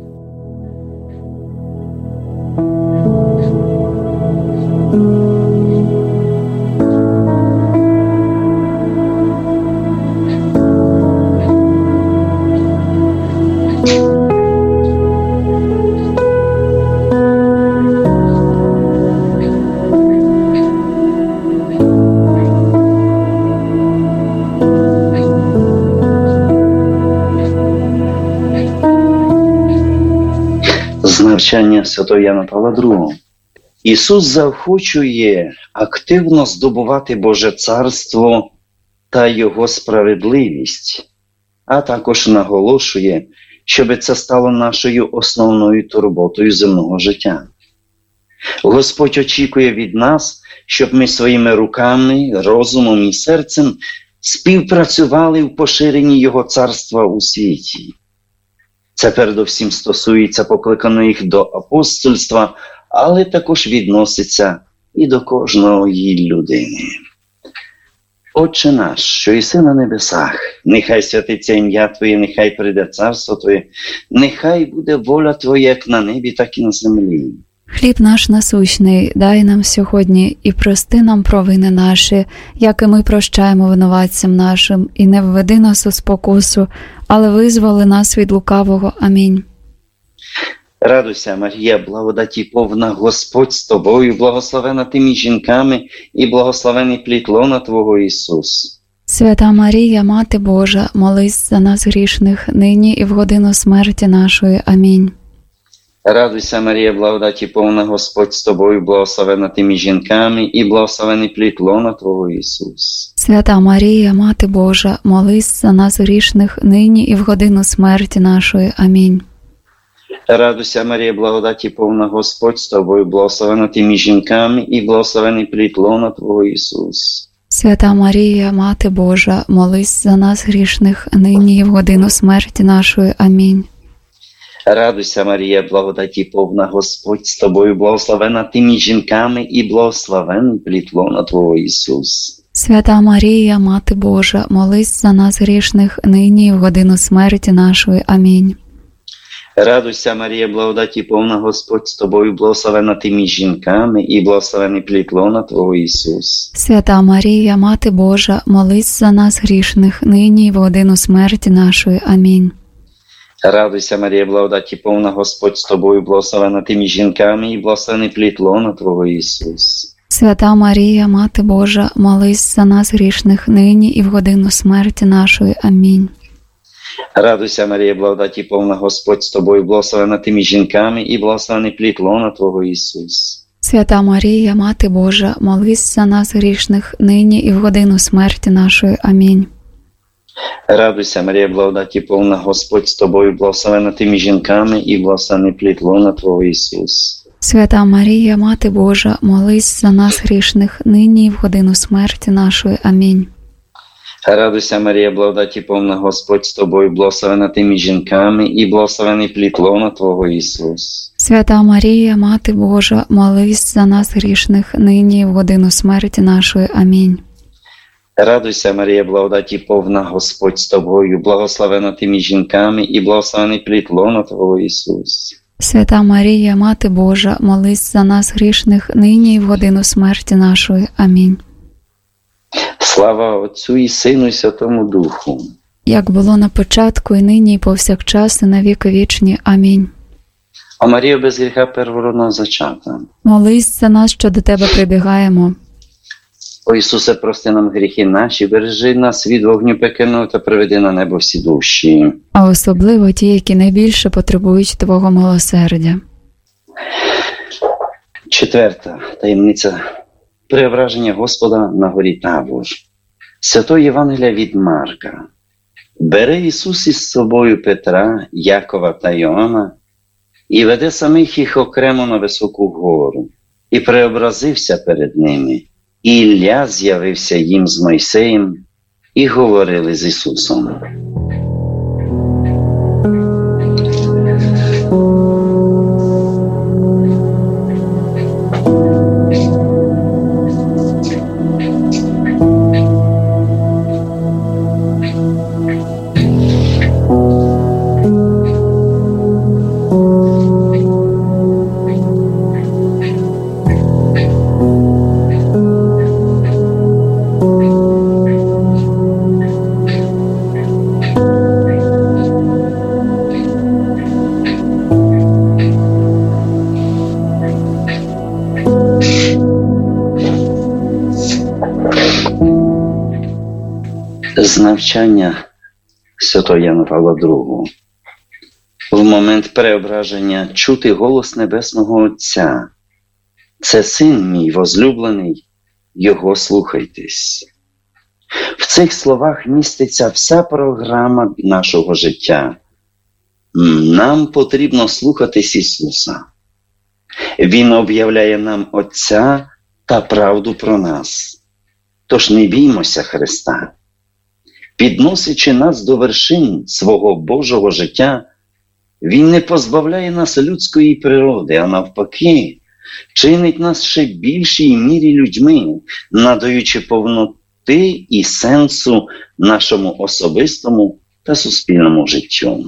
Навчання святого Яна Павла II. Ісус заохочує активно здобувати Боже Царство та Його справедливість, а також наголошує, щоб це стало нашою основною турботою земного життя. Господь очікує від нас, щоб ми своїми руками, розумом і серцем співпрацювали в поширенні Його Царства у світі. Це передусім стосується покликаних до апостольства, але також відноситься і до кожної людини. Отче наш, що єси на небесах, нехай святиться ім'я Твоє, нехай прийде царство Твоє, нехай буде воля Твоя як на небі, так і на землі. Хліб наш насущний дай нам сьогодні, і прости нам провини наші, як і ми прощаємо винуватцям нашим, і не введи нас у спокусу, але визволи нас від лукавого. Амінь. Радуйся, Марія, благодаті повна, Господь з тобою, благословена ти між жінками, і благословений плід лона Твого, Ісус. Свята Марія, Мати Божа, молись за нас грішних, нині і в годину смерті нашої. Амінь. Радуйся, Марія, благодаті повна, Господь з тобою, благословена ти між жінками, і благословений плід лона Твого, Ісус. Свята Марія, Мати Божа, молись за нас грішних, нині і в годину смерті нашої. Амінь. Радуйся, Марія, благодаті повна, Господь з тобою, благословена ти між жінками, і благословений плід лона Твого, Ісус. Свята Марія, Мати Божа, молись за нас грішних, нині і в годину смерті нашої. Амінь. Радуйся, Марія, благодаті повна, Господь з тобою, благословена ти між жінками, і благословений плід лона Твого, Ісус. Свята Марія, Мати Божа, молись за нас грішних, нині і в годину смерті нашої. Амінь. Радуйся, Марія, благодаті повна, Господь з тобою, благословена ти між жінками, і благословений плід лона Твого, Ісус. Свята Марія, Мати Божа, молись за нас грішних, нині і в годину смерті нашої. Амінь. Радуйся, Марія, благодаті повна, Господь з тобою, благословена ти між жінками, і благословений плід лона Твого, Ісус. Свята Марія, Мати Божа, молись за нас грішних, нині і в годину смерті нашої. Амінь. Радуйся, Марія, благодаті повна, Господь з тобою, благословена ти між жінками, і благословений плід лона Твого, Ісус. Свята Марія, Мати Божа, молись за нас грішних, нині і в годину смерті нашої. Амінь. Радуйся, Марія, благодаті повна, Господь з тобою, благословена ти між жінками, і благословений плід лона Твого, Ісус. Свята Марія, Мати Божа, молись за нас грішних, нині і в годину смерті нашої. Амінь. Радуйся, Марія, благодаті повна, Господь з тобою, благословена ти між жінками, і благословений плід лона Твого, Ісус. Свята Марія, Мати Божа, молись за нас грішних, нині і в годину смерті нашої. Амінь. Радуйся, Марія, благодаті повна, Господь з тобою, благословена ти між жінками, і благословений плід лона Твого, Ісус. Свята Марія, Мати Божа, молись за нас грішних, нині і в годину смерті нашої. Амінь. Слава Отцю і Сину і Святому Духу. Як було на початку, і нині, і повсякчас, і на віки вічні. Амінь. О Марія, без гріха первородного зачата. Молись за нас, що до Тебе прибігаємо. О Ісусе, прости нам гріхи наші, бережи нас від вогню пекельного та приведи на небо всі душі. А особливо ті, які найбільше потребують Твого милосердя. Четверта таємниця преображення Господа на горі Тавор. Святого Євангелія від Марка. Бере Ісус із собою Петра, Якова та Йоанна і веде самих їх окремо на високу гору. І преобразився перед ними. І Ілля з'явився їм з Мойсеєм, і говорили з Ісусом. З навчання святого Яна Павла II. В момент преображення чути голос Небесного Отця. Це син мій возлюблений, його слухайтесь. В цих словах міститься вся програма нашого життя. Нам потрібно слухатись Ісуса. Він об'являє нам Отця та правду про нас. Тож не біймося Христа. Підносячи нас до вершин свого Божого життя, Він не позбавляє нас людської природи, а навпаки, чинить нас ще більшій мірі людьми, надаючи повноти і сенсу нашому особистому та суспільному життю.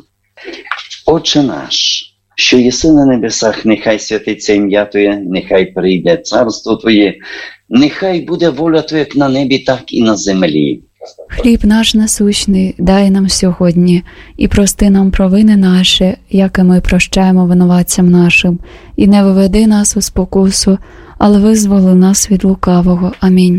Отче наш, що єси на небесах, нехай святиться ім'я Твоє, нехай прийде царство Твоє, нехай буде воля Твоя як на небі, так і на землі. Хліб наш насущний дай нам сьогодні, і прости нам провини наші, як і ми прощаємо винуватцям нашим. І не виведи нас у спокусу, але визволи нас від лукавого. Амінь.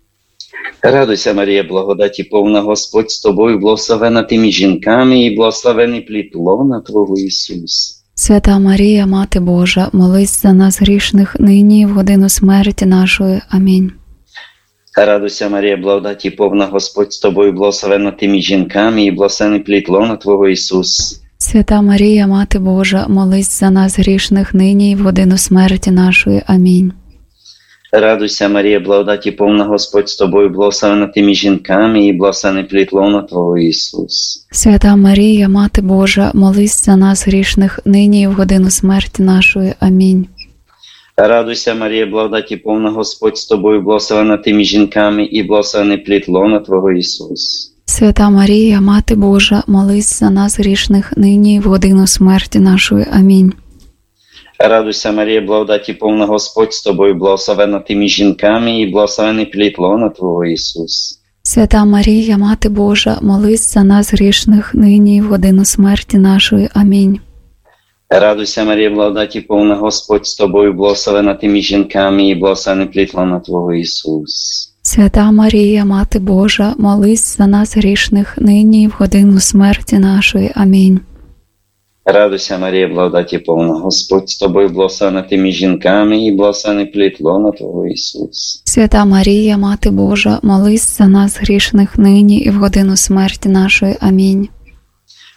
Радуйся, Марія, благодаті повна, Господь з тобою, благословена ти між жінками, і благословений плід лона Твого, Ісус. Свята Марія, Мати Божа, молись за нас грішних, нині і в годину смерті нашої. Амінь. Радуйся, Марія, благодаті повна, Господь з тобою, благословена ти між жінками, і благословений плід лона Твого, Ісус. Свята Марія, Мати Божа, молись за нас грішних, нині і в годину смерті нашої. Амінь. Радуйся, Марія, благодаті повна, Господь з тобою, благословена ти між жінками, і благословений плід лона Твого, Ісус. Свята Марія, Мати Божа, молись за нас грішних, нині і в годину смерті нашої. Амінь. Радуйся, Марія, благодаті повна, Господь з тобою, благословена ти між жінками, і благословений плід лона Твого, Ісус. Свята Марія, Мати Божа, молись за нас грішних, нині і в годину смерті нашої. Амінь. Радуйся, Марія, благодаті повна, Господь з тобою, благословена ти між жінками, і благословений плід лона Твого, Ісус. Свята Марія, Мати Божа, молись за нас грішних, нині і в годину смерті нашої. Амінь. Радуйся, Марія, благодаті повна, Господь з тобою, благословена ти між жінками, і благословений плід лона Твого, Ісус. Свята Марія, Мати Божа, молись за нас грішних, нині і в годину смерті нашої. Амінь. Радуйся, Марія, благодаті повна, Господь з тобою, благословена ти між жінками, і благословений плід лона Твого, Ісус. Свята Марія, Мати Божа, молись за нас грішних, нині і в годину смерті нашої. Амінь.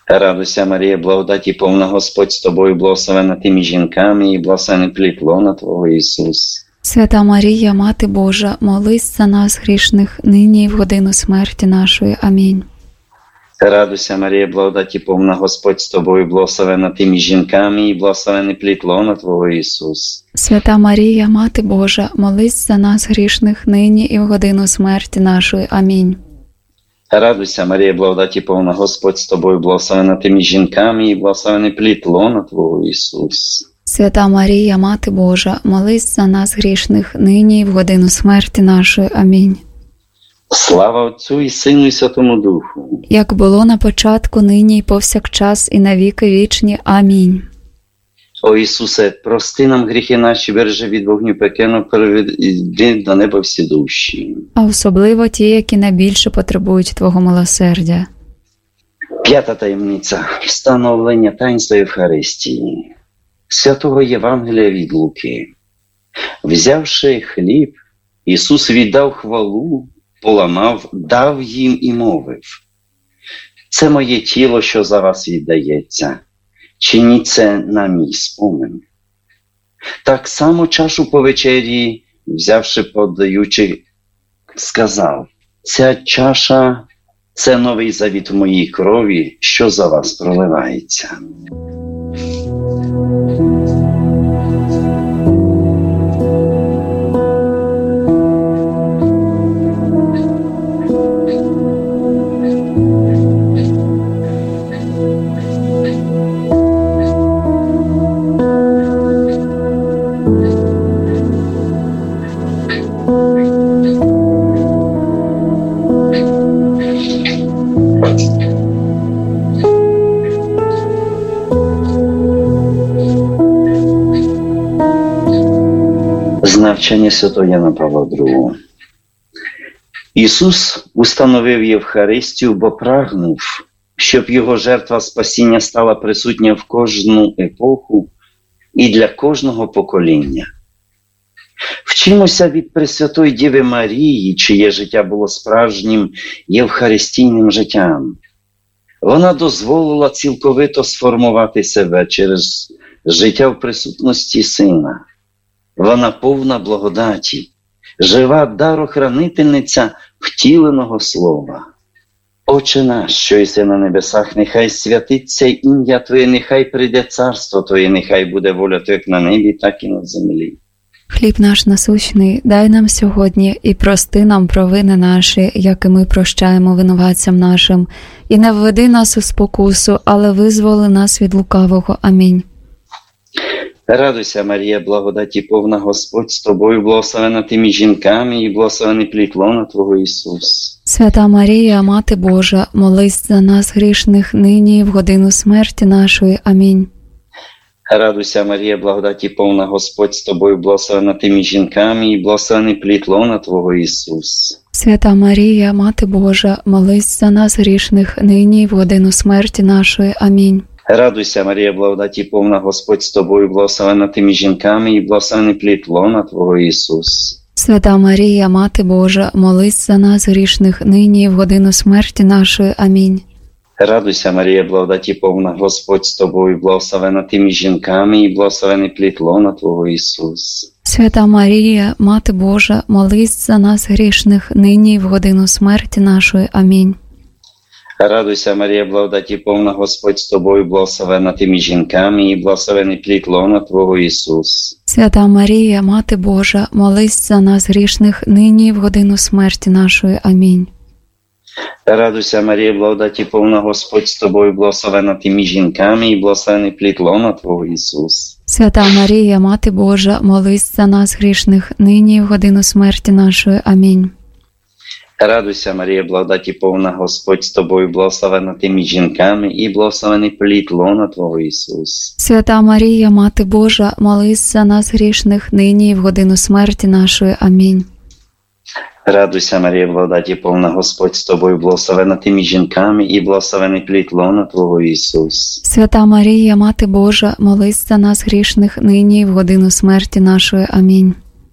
Радуйся, Марія, благодаті повна, Господь з тобою, благословена ти між жінками, і благословений плід лона Твого, Ісус. Свята Марія, Мати Божа, молись за нас грішних, нині і в годину смерті нашої. Амінь. Радуйся, Марія, благодаті повна, Господь з тобою, благословена ти між жінками, і благословений плід лона Твого, Ісус. Свята Марія, Мати Божа, молись за нас грішних, нині і в годину смерті нашої. Амінь. Радуйся, Марія, благодаті повна, Господь з тобою, благословена ти між жінками, і благословений плід лона Твого, Ісус. Свята Марія, Мати Божа, молись за нас грішних, нині і в годину смерті нашої. Амінь. Слава Отцю і Сину і Святому Духу. Як було на початку, нині і повсякчас, і на віки вічні. Амінь. О Ісусе, прости нам гріхи наші, бережи від вогню пекельного, приведи до неба всі душі. А особливо ті, які найбільше потребують Твого милосердя. П'ята таємниця – встановлення таїнства Євхаристії. Святого Євангелія від Луки. Взявши хліб, Ісус віддав хвалу, поламав, дав їм і мовив: «Це моє тіло, що за вас віддається. Чиніть це на мій спомин». Так само чашу по вечері, взявши, подаючи, сказав: «Ця чаша – це новий завіт в моїй крові, що за вас проливається». Навчання святого Яна Павла II. Ісус установив Євхаристію, бо прагнув, щоб його жертва спасіння стала присутня в кожну епоху і для кожного покоління. Вчимося від Пресвятої Діви Марії, чиє життя було справжнім євхаристійним життям. Вона дозволила цілковито сформувати себе через життя в присутності Сина. Вона повна благодаті, жива дарохранительниця втіленого Слова. Отче наш, що єси на небесах, нехай святиться ім'я Твоє, нехай прийде царство Твоє, нехай буде воля Твоя як на небі, так і на землі. Хліб наш насущний дай нам сьогодні і прости нам провини наші, як і ми прощаємо винуватцям нашим. І не введи нас у спокусу, але визволи нас від лукавого. Амінь. Радуйся, Марія, благодаті повна, Господь з тобою, благословена ти між жінками, і благословений плід лона Твого, Ісус. Свята Марія, Мати Божа, молись за нас грішних, нині і в годину смерті нашої. Амінь. Радуйся, Марія, благодаті повна, Господь з тобою, благословена ти між жінками, і благословений плід лона Твого, Ісус. Свята Марія, Мати Божа, молись за нас грішних, нині і в годину смерті нашої. Амінь. Радуйся, Марія, благодаті повна, Господь з тобою, благословена ти між жінками, і благословений плід лона Твого, Ісус. Свята Марія, Мати Божа, молись за нас грішних, нині і в годину смерті нашої. Амінь. Радуйся, Марія, благодаті повна, Господь з тобою, благословена ти між жінками, і благословений плід лона Твого, Ісус. Свята Марія, Мати Божа, молись за нас грішних, нині і в годину смерті нашої. Амінь. Радуйся, Марія, благодаті повна, Господь з тобою, благословена ти між жінками, і благословений плід лона Твого, Ісус. Свята Марія, Мати Божа, молись за нас грішних, нині і в годину смерті нашої. Амінь. Радуйся, Марія, благодаті повна, Господь з тобою, благословена ти між жінками, і благословений плід лона Твого, Ісус. Свята Марія, Мати Божа, молись за нас грішних, нині і в годину смерті нашої. Амінь. Радуйся, Марія, благодаті повна, Господь з тобою, благословена ти між жінками, і благословений плід лона Твого, Ісус. Свята Марія, Мати Божа, молись за нас грішних, нині і в годину смерті нашої. Амінь. Радуйся, Марія, благодаті повна, Господь з тобою, благословена ти між жінками, і благословений плід лона Твого, Ісус. Свята Марія, Мати Божа, молись за нас грішних, нині і в годину смерті нашої. Амінь.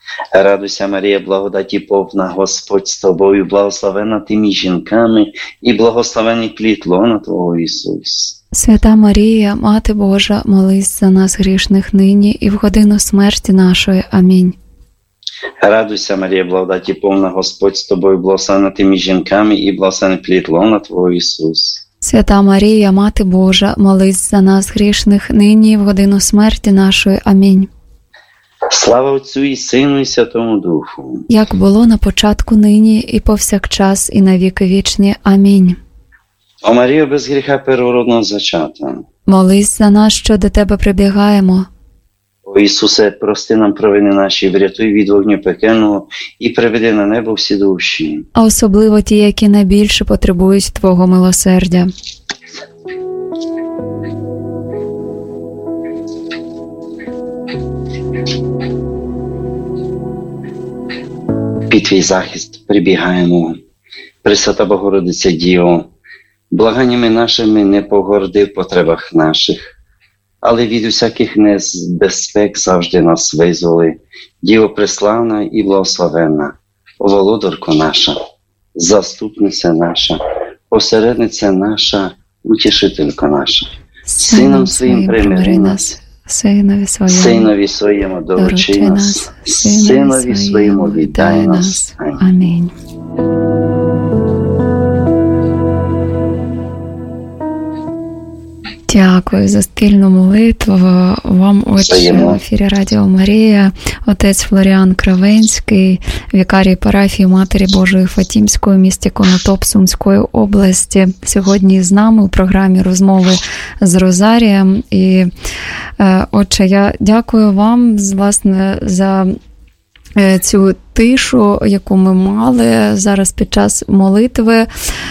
Радуйся, Марія, благодаті повна, Господь з тобою, благословена ти між жінками, і благословений плід лона Твого, Ісус. Свята Марія, Мати Божа, молись за нас грішних нині і в годину смерті нашої. Амінь. Радуйся, Марія, благодаті повна, Господь з тобою, благословена ти між жінками, і благословений плід лона Твого, Ісус. Свята Марія, Мати Божа, молись за нас грішних нині і в годину смерті нашої. Амінь. Слава Отцю і Сину і Святому Духу. Як було на початку, нині і повсякчас, і на віки вічні. Амінь. О Марію, без гріха первородного зачата. Молись за нас, що до Тебе прибігаємо. О Ісусе, прости нам провини наші, врятуй від вогню пекельного і приведи на небо всі душі. А особливо ті, які найбільше потребують Твого милосердя. Під Твій захист прибігаємо. Пресвята Богородиця Діво, благаннями нашими не погорди в потребах наших, але від усяких небезпек завжди нас визволи. Діво преславна і благословенна, володарко наша, заступниця наша, посередниця наша, утішителька наша. Сином своїм примири нас, Синові своєму доручи нас, Синові своєму віддай нас. Амінь. Дякую за спільну молитву вам, отче, в ефірі Радіо Марія, отець Флоріан Кравенський, вікарій парафії Матері Божої Фатімської в місті Конотоп Сумської області. Сьогодні з нами у програмі «Розмови з Розарієм». І, отче, я дякую вам, власне, за цю тишу, яку ми мали зараз під час молитви.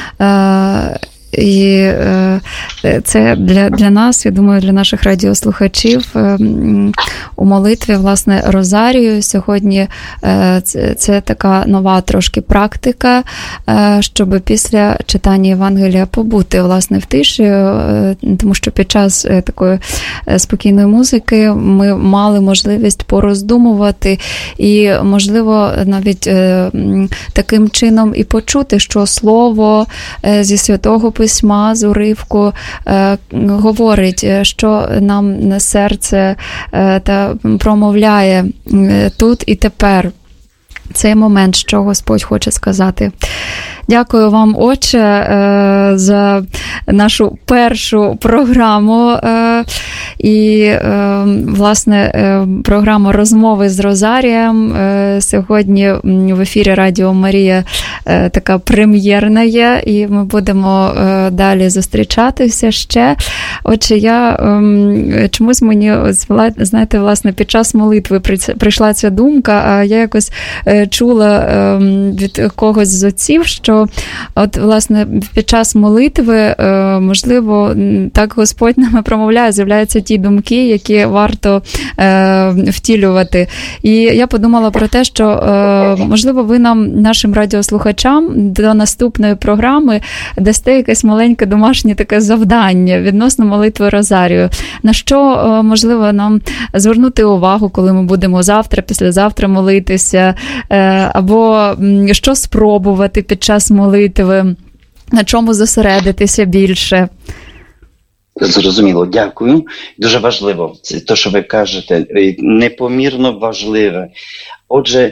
І це для нас, я думаю, для наших радіослухачів у молитві, власне, Розарію сьогодні це така нова трошки практика, щоб після читання Євангелія побути, власне, в тиші, тому що під час такої спокійної музики ми мали можливість пороздумувати і, можливо, навіть таким чином і почути, що слово зі Святого Письма, з уривку говорить, що нам на серце та промовляє тут і тепер. Цей момент, що Господь хоче сказати. Дякую вам, отче, за нашу першу програму. І, власне, програма «Розмови з Розарієм». Сьогодні в ефірі Радіо Марія така прем'єрна є, і ми будемо далі зустрічатися ще. Отже, я чомусь мені, знаєте, власне, під час молитви прийшла ця думка, а я якось чула від когось з отців, що от, власне, під час молитви, можливо, так Господь нами промовляє, з'являються ті думки, які варто втілювати. І я подумала про те, що, можливо, ви нам, нашим радіослухачам, до наступної програми дасте якесь маленьке домашнє таке завдання відносно молитви Розарію. На що, можливо, нам звернути увагу, коли ми будемо завтра, післязавтра молитися, або що спробувати під час молитви, на чому зосередитися більше. Зрозуміло, дякую. Дуже важливо, це те, що ви кажете, непомірно важливе. Отже,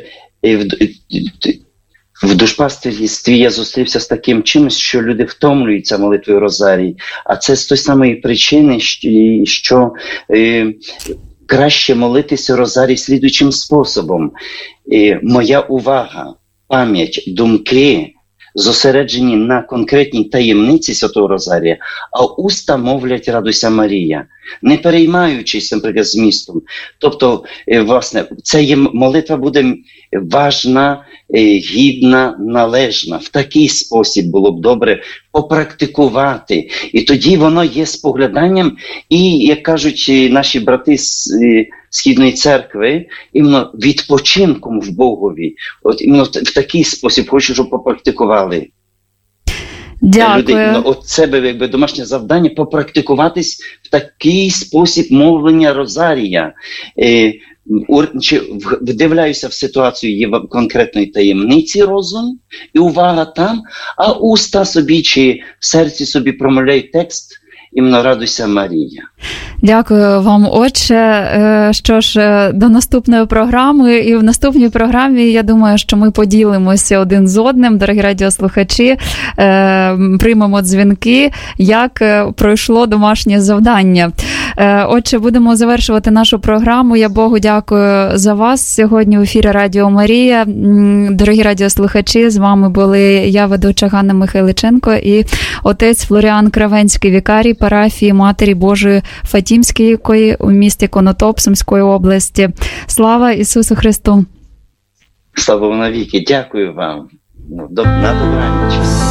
в душпастерстві я зустрівся з таким чимось, що люди втомлюються молитвою Розарії. А це з тої самої причини, що краще молитися Розарій слідуючим способом. Моя увага, пам'ять, думки зосереджені на конкретній таємниці Святого Розарія, а уста мовлять «Радуйся, Марія», не переймаючись, наприклад, змістом. Тобто, власне, ця молитва буде важна, гідна, належна. В такий спосіб було б добре попрактикувати. І тоді воно є спогляданням і, як кажуть наші брати з Східної церкви, іменно відпочинком в Богові. От іменно в такий спосіб хочу, щоб попрактикували. Дякую. Люди, от себе, якби домашнє завдання, попрактикуватись в такий спосіб мовлення Розарія. чи вдивляюся в ситуацію, є конкретної таємниці розум і увага там, а уста собі чи в серці собі промовляють текст іменно «Радуйся, Марія». Дякую вам, отче. Що ж, до наступної програми. І в наступній програмі, я думаю, що ми поділимося один з одним, дорогі радіослухачі, приймемо дзвінки, як пройшло домашнє завдання. Отже, будемо завершувати нашу програму. Я Богу дякую за вас сьогодні в ефірі Радіо Марія. Дорогі радіослухачі, з вами були я, ведуча Ганна Михайличенко, і отець Флоріан Кравенський, вікарій парафії Матері Божої Фатімської у місті Конотоп Сумської області. Слава Ісусу Христу! Слава навіки! Дякую вам! На добраніч!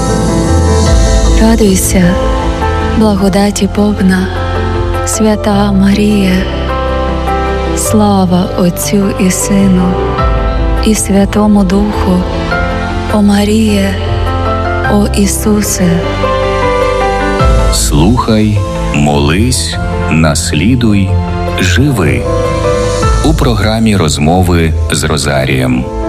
Радуйся, благодаті повна, свята Марія, слава Отцю і Сину, і Святому Духу, о Маріє, о Ісусе. Слухай, молись, наслідуй, живи. У програмі «Розмови з Розарієм».